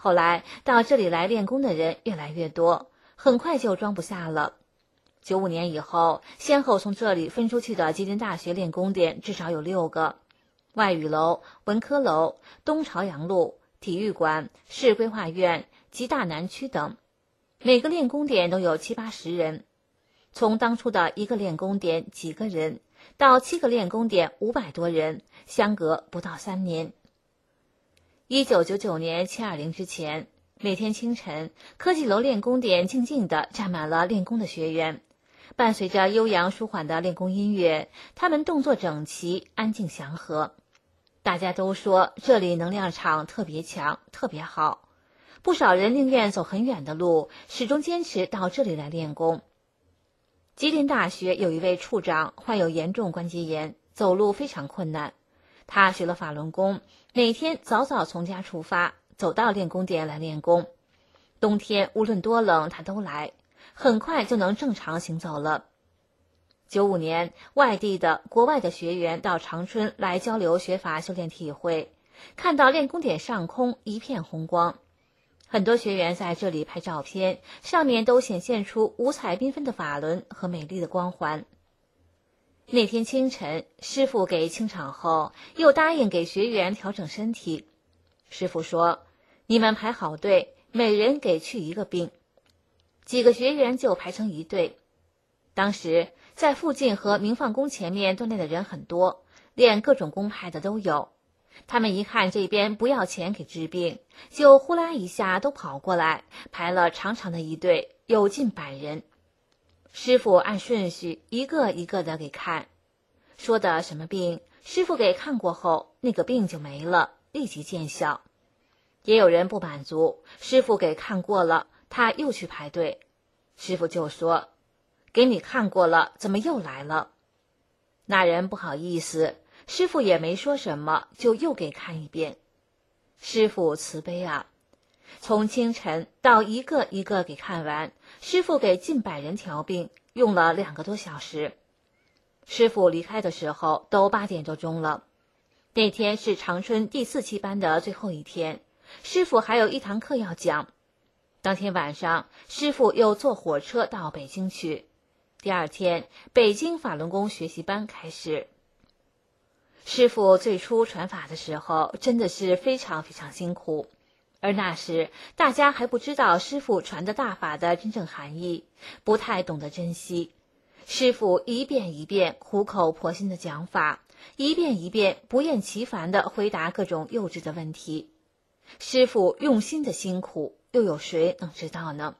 后来到这里来练功的人越来越多，很快就装不下了。95年以后，先后从这里分出去的吉林大学练功点至少有6个，外语楼、文科楼、东朝阳路、体育馆、市规划院、吉大南区等，每个练功点都有70-80人。从当初的1个练功点几个人，到7个练功点500多人，相隔不到3年。1999年720之前，每天清晨，科技楼练功点静静地站满了练功的学员，伴随着悠扬舒缓的练功音乐，他们动作整齐，安静祥和。大家都说这里能量场特别强，特别好，不少人宁愿走很远的路，始终坚持到这里来练功。吉林大学有一位处长患有严重关节炎，走路非常困难。他学了法轮功，每天早早从家出发，走到练功点来练功。冬天无论多冷他都来，很快就能正常行走了。95年，外地的、国外的学员到长春来交流学法修炼体会，看到练功点上空一片红光，很多学员在这里拍照片，上面都显现出五彩缤纷的法轮和美丽的光环。那天清晨，师父给清场后，又答应给学员调整身体。师父说：“你们排好队，每人给去1个病。”几个学员就排成一队。当时在附近和明放宫前面锻炼的人很多，练各种功派的都有。他们一看这边不要钱给治病，就呼啦一下都跑过来，排了长长的一队，有近100人。师父按顺序一个一个的给看，说的什么病，师父给看过后，那个病就没了，立即见效。也有人不满足，师父给看过了，他又去排队，师父就说：“给你看过了，怎么又来了？”那人不好意思，师父也没说什么，就又给看一遍。师父慈悲啊，从清晨到一个一个给看完，师父给近100人调病，用了2个多小时。师父离开的时候都8点多钟了。那天是长春第4期班的最后一天，师父还有1堂课要讲。当天晚上，师父又坐火车到北京去。第2天，北京法轮功学习班开始。师父最初传法的时候，真的是非常非常辛苦。而那时大家还不知道师父传的大法的真正含义，不太懂得珍惜。师父一遍一遍苦口婆心的讲法，一遍一遍不厌其烦地回答各种幼稚的问题。师父用心的辛苦，又有谁能知道呢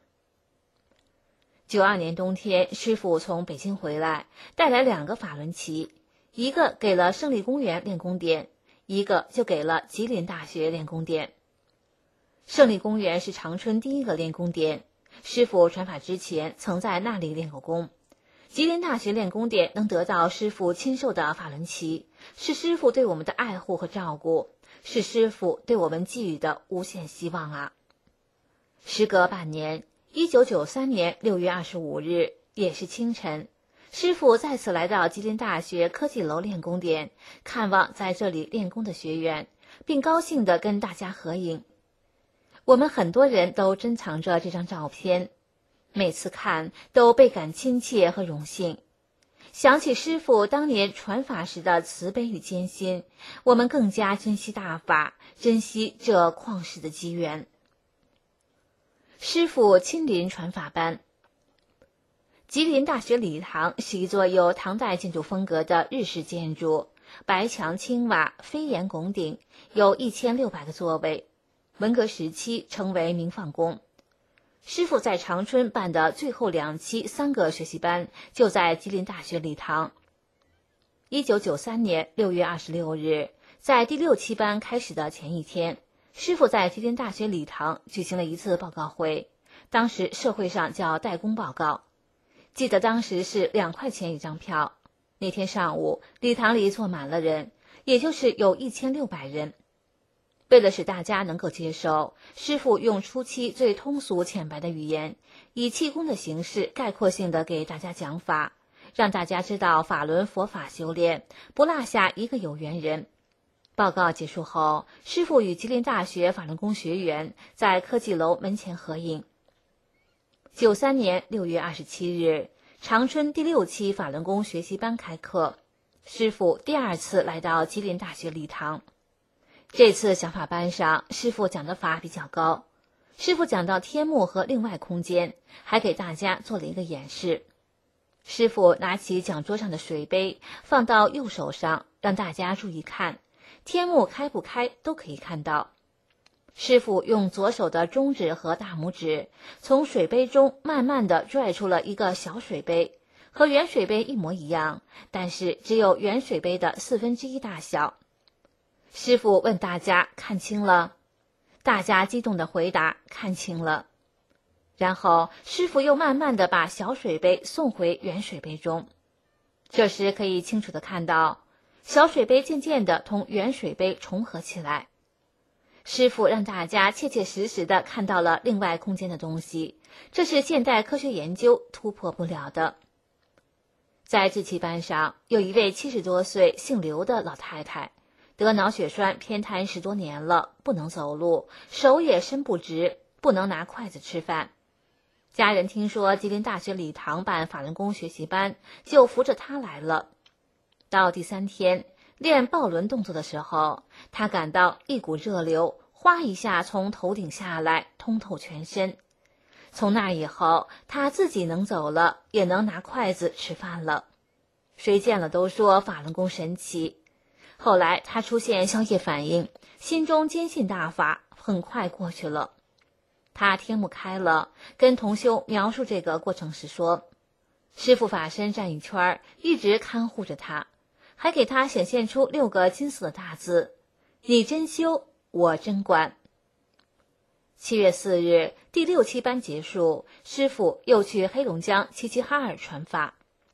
？92年冬天，师父从北京回来，带来2个法轮旗，一个给了胜利公园练功点，一个就给了吉林大学练功点。胜利公园是长春第1个练功点，师父传法之前曾在那里练过功。吉林大学练功点能得到师父亲授的法轮旗，是师父对我们的爱护和照顾，是师父对我们寄予的无限希望啊！时隔半年，1993年6月25日，也是清晨，师父再次来到吉林大学科技楼练功点，看望在这里练功的学员，并高兴地跟大家合影。我们很多人都珍藏着这张照片，每次看都倍感亲切和荣幸。想起师父当年传法时的慈悲与艰辛，我们更加珍惜大法，珍惜这旷世的机缘。师父亲临传法班。吉林大学礼堂是一座有唐代建筑风格的日式建筑，白墙青瓦，飞檐拱顶，有1600个座位。文革时期成为明放宫。师父在长春办的最后2期3个学习班就在吉林大学礼堂。1993年6月26日，在第6期班开始的前一天，师父在吉林大学礼堂举行了一次报告会，当时社会上叫代工报告。记得当时是2块钱一张票。那天上午，礼堂里坐满了人，也就是有1600人。为了使大家能够接受，师父用初期最通俗浅白的语言，以气功的形式概括性的给大家讲法，让大家知道法轮佛法修炼，不落下一个有缘人。 报告结束后，师傅与吉林大学法轮功学员在科技楼门前合影。93年6月27日，长春第6期法轮功学习班开课，师傅第2次来到吉林大学礼堂。这次讲法班上，师傅讲的法比较高。师傅讲到天幕和另外空间，还给大家做了一个演示。师傅拿起讲桌上的水杯，放到右手上，让大家注意看，天幕开不开都可以看到。师傅用左手的中指和大拇指从水杯中慢慢地拽出了一个小水杯，和圆水杯一模一样，但是只有圆水杯的1/4大小。师傅问大家看清了？大家激动地回答看清了。然后师傅又慢慢地把小水杯送回圆水杯中，这时可以清楚地看到，小水杯渐渐地同圆水杯重合起来。师傅让大家切切实实地看到了另外空间的东西，这是现代科学研究突破不了的。在这期班上，有一位70多岁姓刘的老太太，得脑血栓偏瘫10多年了，不能走路，手也伸不直，不能拿筷子吃饭。家人听说吉林大学礼堂办法轮功学习班，就扶着她来了。到第3天练抱轮动作的时候，他感到一股热流哗一下从头顶下来，通透全身。从那以后，他自己能走了，也能拿筷子吃饭了。谁见了都说法轮功神奇。后来他出现宵夜反应，心中坚信大法，很快过去了。他天目开了，跟同修描述这个过程时说，师父法身站一圈，一直看护着他，还给他显现出6个金色的大字：你真修，我真管。7月4日，第6期班结束，师父又去黑龙江齐齐哈尔传法。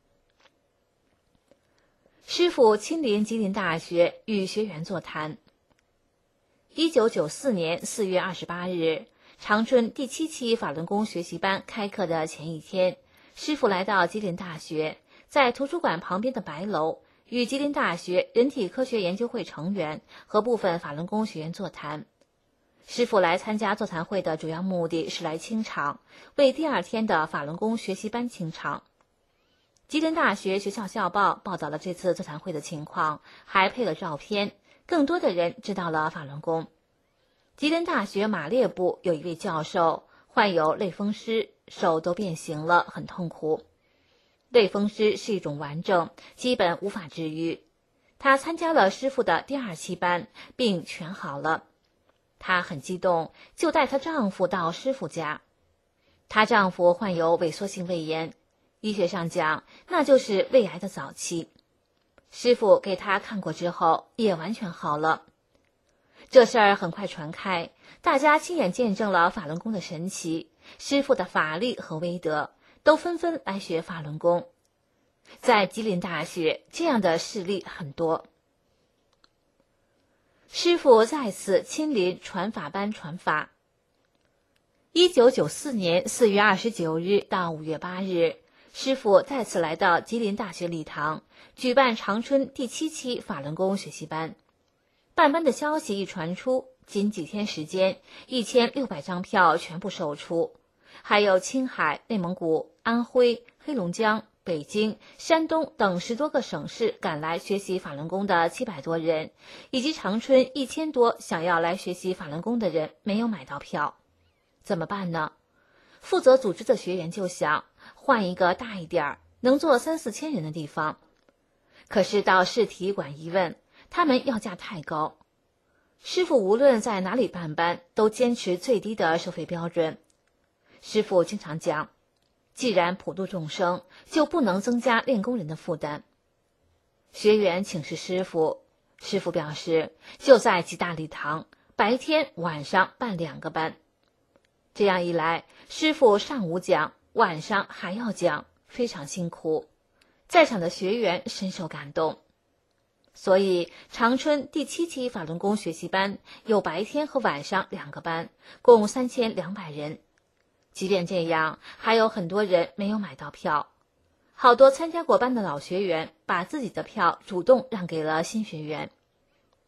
师父亲临吉林大学与学员座谈。1994年4月28日，长春第7期法轮功学习班开课的前一天，师父来到吉林大学，在图书馆旁边的白楼与吉林大学人体科学研究会成员和部分法轮功学员座谈。师父来参加座谈会的主要目的是来清场，为第2天的法轮功学习班清场。吉林大学学校校报报道了这次座谈会的情况，还配了照片，更多的人知道了法轮功。吉林大学马列部有一位教授患有类风湿，手都变形了，很痛苦。类风湿是一种顽症，基本无法治愈。他参加了师父的第2期班，病全好了。她很激动，就带她丈夫到师父家。她丈夫患有萎缩性胃炎，医学上讲，那就是胃癌的早期。师父给她看过之后，也完全好了。这事儿很快传开，大家亲眼见证了法轮功的神奇，师父的法力和威德，都纷纷来学法轮功。在吉林大学，这样的事例很多。师父再次亲临传法班传法。1994年4月29日到5月8日，师父再次来到吉林大学礼堂，举办长春第7期法轮功学习班。办班的消息一传出，仅几天时间，1600张票全部售出，还有青海、内蒙古、安徽、黑龙江、北京、山东等10多个省市赶来学习法轮功的700多人，以及长春1000多想要来学习法轮功的人没有买到票，怎么办呢？负责组织的学员就想换一个大一点能坐3、4千人的地方，可是到市体育馆一问，他们要价太高。师父无论在哪里办班，都坚持最低的收费标准。师父经常讲，既然普度众生，就不能增加练功人的负担。学员请示师父，师父表示就在吉大礼堂，白天晚上办2个班。这样一来，师父上午讲，晚上还要讲，非常辛苦。在场的学员深受感动。所以长春第7期法轮功学习班有白天和晚上2个班，共3200人。即便这样，还有很多人没有买到票。好多参加过班的老学员把自己的票主动让给了新学员。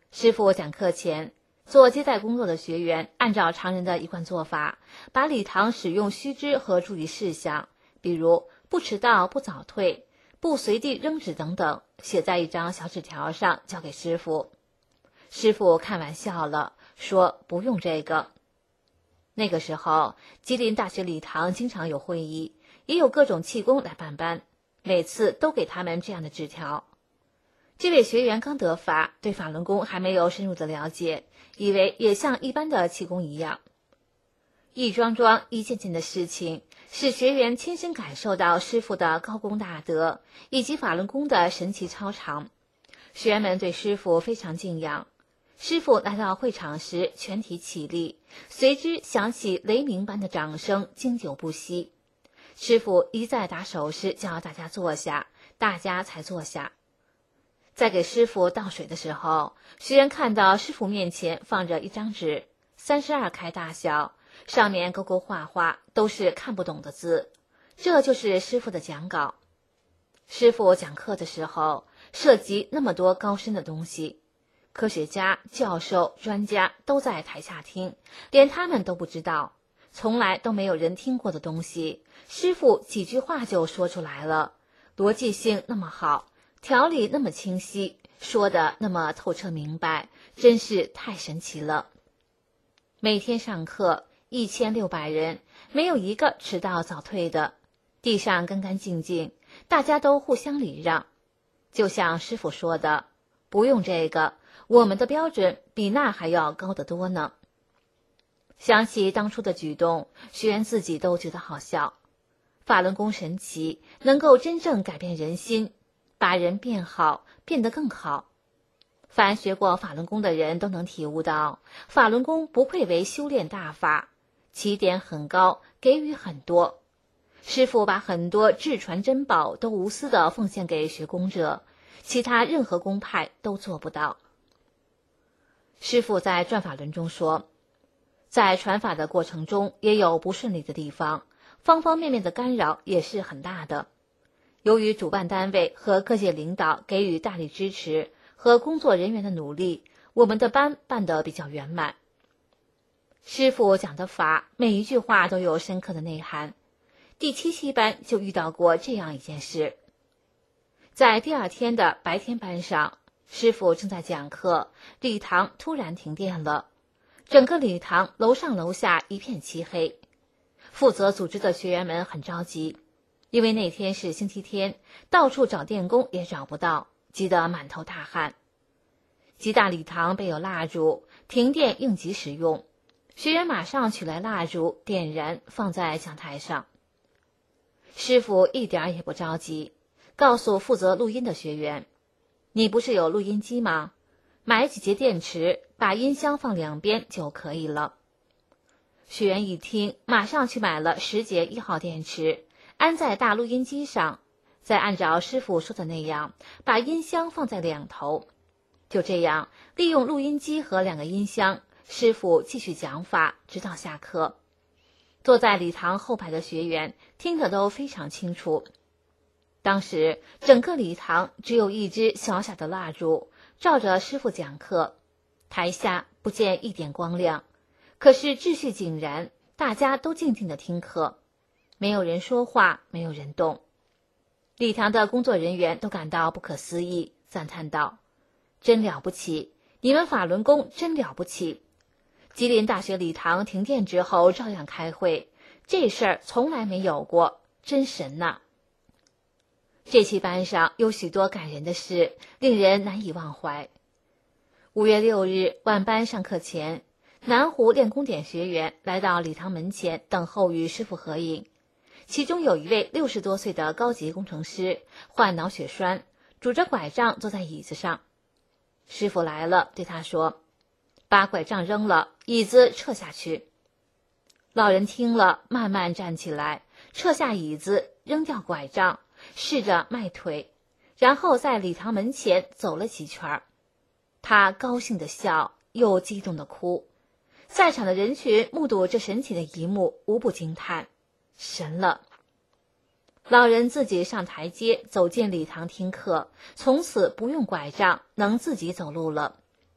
师傅讲课前，做接待工作的学员按照常人的一贯做法，把礼堂使用须知和注意事项，比如不迟到、不早退、不随地扔纸等等，写在一张小纸条上交给师傅。师傅看完笑了，说不用这个。那个时候，吉林大学礼堂经常有会议，也有各种气功来办班，每次都给他们这样的纸条。这位学员刚得法，对法轮功还没有深入的了解，以为也像一般的气功一样。一桩桩一件件的事情，使学员亲身感受到师父的高功大德，以及法轮功的神奇超常。学员们对师父非常敬仰。师父来到会场时，全体起立，随之响起雷鸣般的掌声，经久不息。师父一再打手势叫大家坐下，大家才坐下。在给师父倒水的时候，学员看到师父面前放着一张纸，32开大小，上面勾勾画画，都是看不懂的字，这就是师父的讲稿。师父讲课的时候，涉及那么多高深的东西，科学家、教授、专家都在台下听，连他们都不知道，从来都没有人听过的东西，师父几句话就说出来了，逻辑性那么好，条理那么清晰，说的那么透彻明白，真是太神奇了。每天上课1600人，没有一个迟到早退的，地上干干净净，大家都互相礼让。就像师父说的，不用这个，我们的标准比那还要高得多呢。想起当初的举动，学员自己都觉得好笑。法轮功神奇，能够真正改变人心，把人变好，变得更好。凡学过法轮功的人都能体悟到，法轮功不愧为修炼大法，起点很高，给予很多。师父把很多至传珍宝都无私地奉献给学功者，其他任何宗派都做不到。师父在转法轮中说，在传法的过程中也有不顺利的地方，方方面面的干扰也是很大的。由于主办单位和各界领导给予大力支持和工作人员的努力，我们的班办得比较圆满。师父讲的法，每一句话都有深刻的内涵。第7期班就遇到过这样一件事。在第2天的白天班上，师父正在讲课，礼堂突然停电了，整个礼堂楼上楼下一片漆黑。负责组织的学员们很着急，因为那天是星期天，到处找电工也找不到，急得满头大汗。极大礼堂备有蜡烛，停电应急使用，学员马上取来蜡烛点燃，放在讲台上。师父一点也不着急，告诉负责录音的学员，你不是有录音机吗？买几节电池，把音箱放两边就可以了。学员一听，马上去买了10节1号电池，安在大录音机上，再按照师父说的那样，把音箱放在两头。就这样，利用录音机和2个音箱，师父继续讲法，直到下课。坐在礼堂后排的学员听得都非常清楚。当时整个礼堂只有一支小小的蜡烛，照着师父讲课，台下不见一点光亮，可是秩序井然，大家都静静地听课，没有人说话，没有人动。礼堂的工作人员都感到不可思议，赞叹道：真了不起，你们法轮功真了不起。吉林大学礼堂停电之后照样开会，这事儿从来没有过，真神呐！这期班上有许多感人的事，令人难以忘怀。5月6日晚班上课前，南湖练功点学员来到礼堂门前等候与师父合影，其中有一位60多岁的高级工程师，患脑血栓，拄着拐杖坐在椅子上。师父来了，对他说：把拐杖扔了，椅子撤下去。老人听了，慢慢站起来，撤下椅子，扔掉拐杖，试着迈腿，然后在礼堂门前走了几圈。他高兴地笑，又激动地哭。在场的人群目睹这神奇的一幕，无不惊叹：神了！老人自己上台阶，走进礼堂听课，从此不用拐杖，能自己走路了。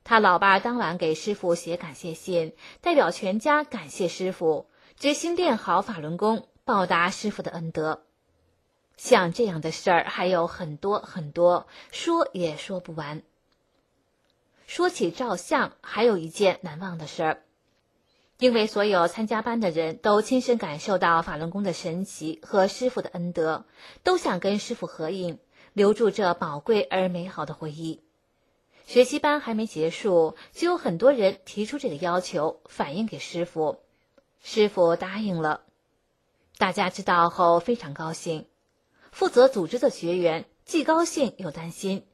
他老爸当晚给师傅写感谢信，代表全家感谢师傅，决心练好法轮功，报答师傅的恩德。像这样的事儿还有很多很多，说也说不完。说起照相，还有一件难忘的事儿。因为所有参加班的人都亲身感受到法轮功的神奇和师傅的恩德，都想跟师傅合影，留住这宝贵而美好的回忆。学习班还没结束，就有很多人提出这个要求，反映给师傅。师傅答应了。大家知道后非常高兴。负责组织的学员既高兴又担心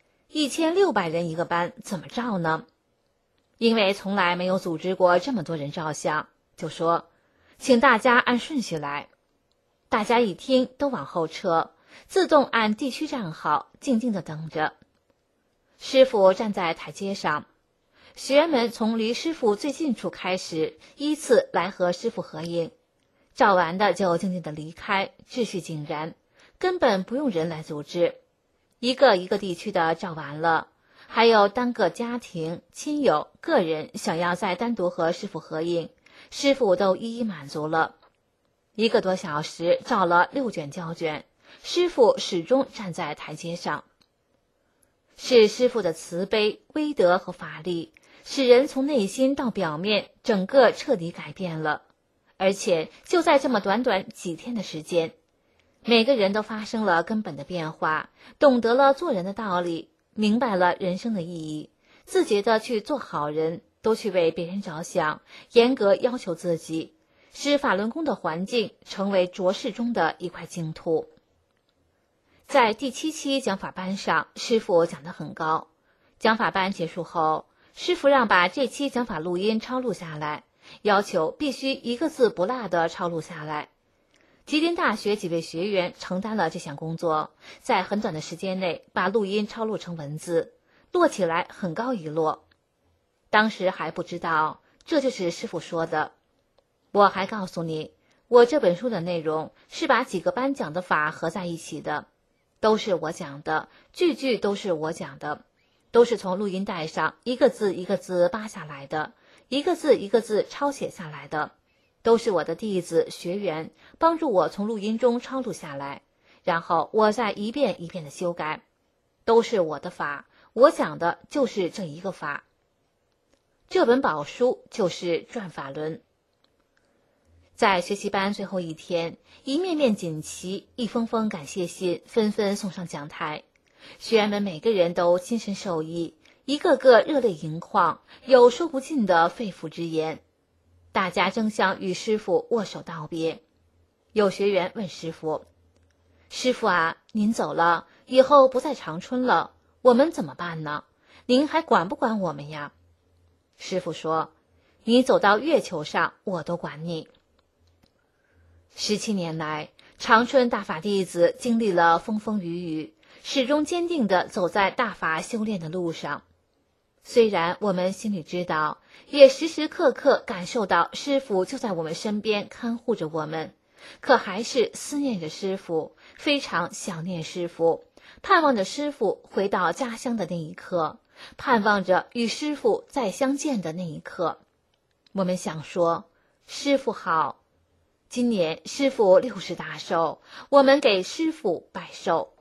，1600人一个班，怎么照呢？因为从来没有组织过这么多人照相，就说请大家按顺序来。大家一听都往后撤，自动按地区站好，静静地等着。师傅站在台阶上，学员们从离师傅最近处开始，依次来和师傅合影。照完的就静静地离开，秩序井然，根本不用人来组织。一个一个地区的照完了，还有单个家庭、亲友、个人想要再单独和师傅合影，师傅都一一满足了。1个多小时照了6卷胶卷，师傅始终站在台阶上。是师傅的慈悲、威德和法力，使人从内心到表面整个彻底改变了。而且就在这么短短几天的时间，每个人都发生了根本的变化，懂得了做人的道理，明白了人生的意义，自觉地去做好人，都去为别人着想，严格要求自己，使法轮功的环境成为浊世中的一块净土。在第7期讲法班上，师傅讲得很高。讲法班结束后，师傅让把这期讲法录音抄录下来，要求必须一个字不落地抄录下来。吉林大学几位学员承担了这项工作，在很短的时间内把录音抄录成文字，摞起来很高一摞。当时还不知道这就是师傅说的。我还告诉你，我这本书的内容是把几个班讲的法合在一起的，都是我讲的，句句都是我讲的，都是从录音带上一个字一个字扒下来的，一个字一个字抄写下来的，都是我的弟子学员帮助我从录音中抄录下来，然后我再一遍一遍的修改，都是我的法，我讲的就是这一个法。这本宝书就是转法轮。在学习班最后一天，一面面锦旗，一封封感谢信纷纷送上讲台，学员们每个人都亲身受益，一个个热泪盈眶，有说不尽的肺腑之言。大家争相与师傅握手道别。有学员问师傅：师傅啊，您走了，以后不在长春了，我们怎么办呢？您还管不管我们呀？师傅说：你走到月球上，我都管你。17年来，长春大法弟子经历了风风雨雨，始终坚定地走在大法修炼的路上。虽然我们心里知道，也时时刻刻感受到师父就在我们身边看护着我们，可还是思念着师父，非常想念师父，盼望着师父回到家乡的那一刻，盼望着与师父再相见的那一刻。我们想说，师父好。今年师父60大寿，我们给师父拜寿。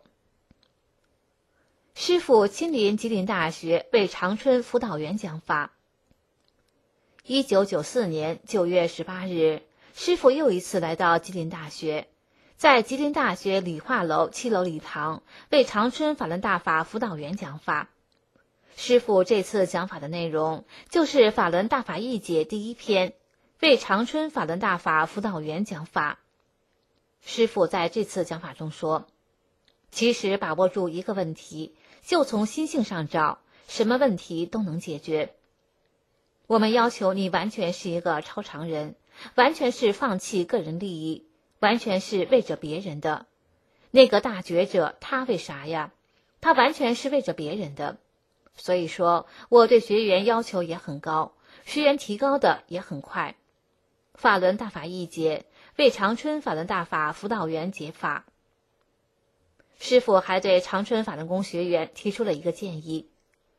师父亲临吉林大学为长春辅导员讲法。1994年9月18日，师父又一次来到吉林大学，在吉林大学理化楼7楼礼堂为长春法轮大法辅导员讲法。师父这次讲法的内容就是《法轮大法义解》第1篇，为长春法轮大法辅导员讲法。师父在这次讲法中说，其实把握住一个问题，就从心性上找，什么问题都能解决。我们要求你完全是一个超常人，完全是放弃个人利益，完全是为着别人的。那个大觉者他为啥呀？他完全是为着别人的。所以说我对学员要求也很高，学员提高的也很快。法轮大法义解，为长春法轮大法辅导员解法。师父还对长春法轮功学员提出了一个建议，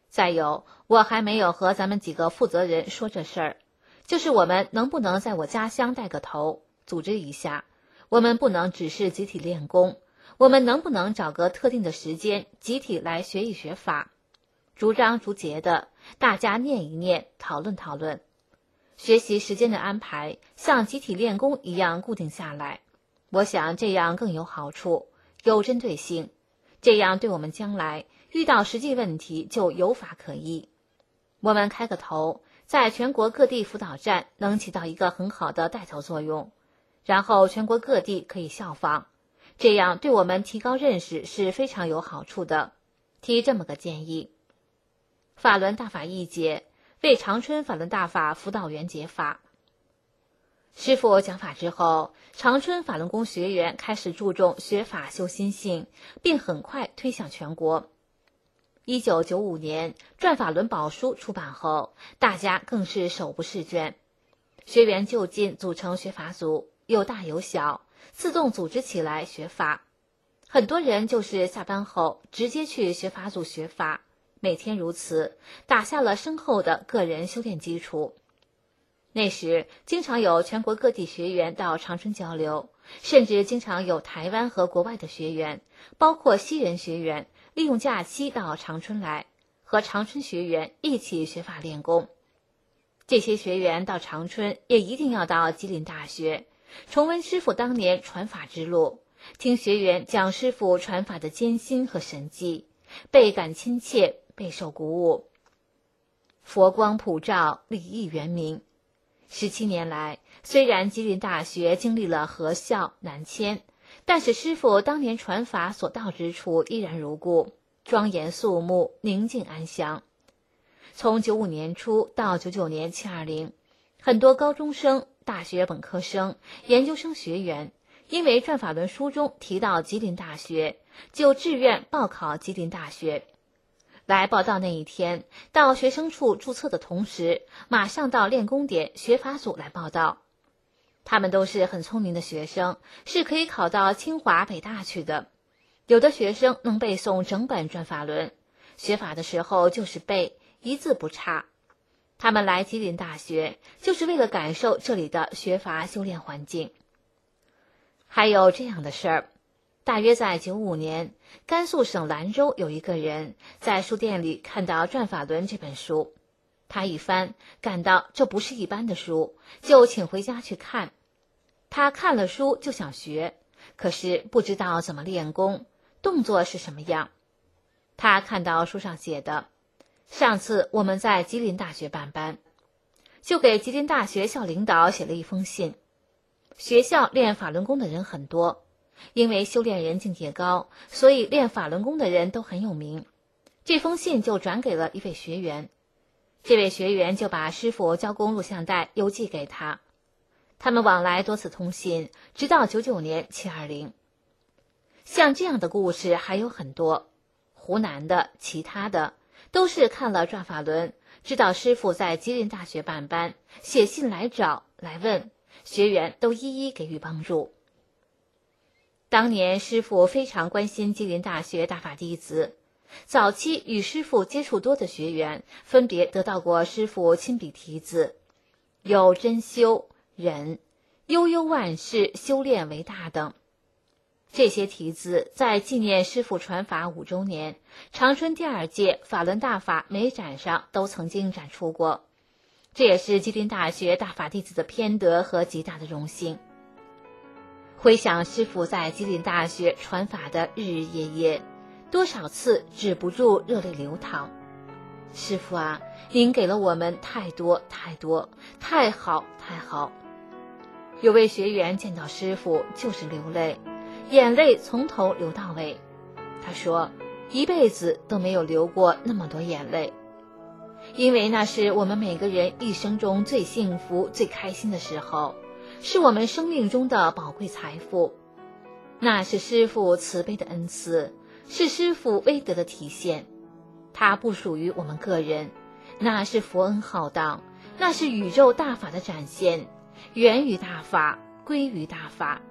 再有，我还没有和咱们几个负责人说这事儿，就是我们能不能在我家乡带个头，组织一下？我们不能只是集体练功，我们能不能找个特定的时间，集体来学一学法，逐章逐节的，大家念一念，讨论讨论。学习时间的安排像集体练功一样固定下来，我想这样更有好处，有针对性，这样对我们将来遇到实际问题就有法可依。我们开个头，在全国各地辅导站能起到一个很好的带头作用，然后全国各地可以效仿，这样对我们提高认识是非常有好处的。提这么个建议。法轮大法一节，为长春法轮大法辅导员解法。师父讲法之后，长春法轮功学员开始注重学法修心性，并很快推向全国。1995年转法轮宝书出版后，大家更是手不释卷，学员就近组成学法组，有大有小，自动组织起来学法。很多人就是下班后直接去学法组学法，每天如此，打下了深厚的个人修炼基础。那时经常有全国各地学员到长春交流，甚至经常有台湾和国外的学员，包括西人学员，利用假期到长春来，和长春学员一起学法练功。这些学员到长春也一定要到吉林大学，重温师父当年传法之路，听学员讲师父传法的艰辛和神迹，倍感亲切，备受鼓舞。佛光普照，利益圆明。17年来，虽然吉林大学经历了合校南迁，但是师父当年传法所到之处依然如故，庄严肃穆，宁静安详。从95年初到99年720，很多高中生、大学本科生、研究生学员因为转法轮书中提到吉林大学，就志愿报考吉林大学。来报到那一天，到学生处注册的同时，马上到练功点学法组来报到。他们都是很聪明的学生，是可以考到清华北大去的。有的学生能背诵整本转法轮，学法的时候就是背，一字不差。他们来吉林大学就是为了感受这里的学法修炼环境。还有这样的事儿，大约在95年，甘肃省兰州有一个人在书店里看到《转法轮》这本书，他一翻，感到这不是一般的书，就请回家去看。他看了书就想学，可是不知道怎么练功，动作是什么样。他看到书上写的，上次我们在吉林大学办班，就给吉林大学校领导写了一封信。学校练法轮功的人很多，因为修炼人境界高，所以练法轮功的人都很有名。这封信就转给了一位学员，这位学员就把师父教功录像带邮寄给他。他们往来多次通信，直到99年720。像这样的故事还有很多，湖南的、其他的，都是看了转法轮，知道师父在吉林大学办班，写信来找来问，学员都一一给予帮助。当年师父非常关心吉林大学大法弟子，早期与师父接触多的学员分别得到过师父亲笔题字，有真修、忍、悠悠万事、修炼为大等。这些题字在纪念师父传法5周年长春第2届法轮大法美展上都曾经展出过，这也是吉林大学大法弟子的偏得和极大的荣幸。回想师父在吉林大学传法的日日夜夜，多少次止不住热泪流淌。师父啊，您给了我们太多太多，太好太好。有位学员见到师父就是流泪，眼泪从头流到尾。他说一辈子都没有流过那么多眼泪，因为那是我们每个人一生中最幸福最开心的时候，是我们生命中的宝贵财富。那是师父慈悲的恩赐，是师父威德的体现，它不属于我们个人，那是佛恩浩荡，那是宇宙大法的展现，源于大法，归于大法。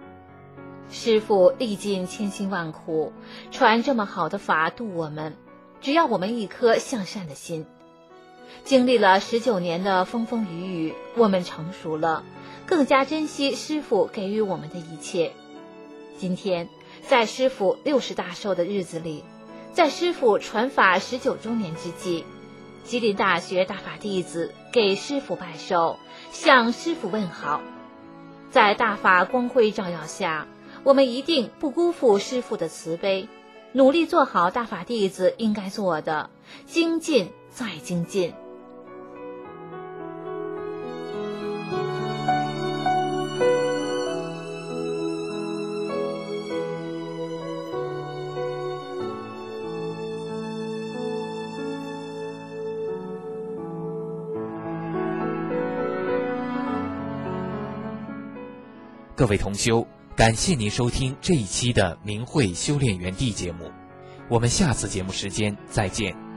师父历尽千辛万苦，传这么好的法度我们， 只要我们一颗向善的心。经历了19年的风风雨雨，我们成熟了，更加珍惜师父给予我们的一切。今天，在师父60大寿的日子里，在师父传法19周年之际，吉林大学大法弟子给师父拜寿，向师父问好。在大法光辉照耀下，我们一定不辜负师父的慈悲，努力做好大法弟子应该做的，精进再精进。 各位同修，感谢您收听这一期的明慧修炼园地节目，我们下次节目时间再见。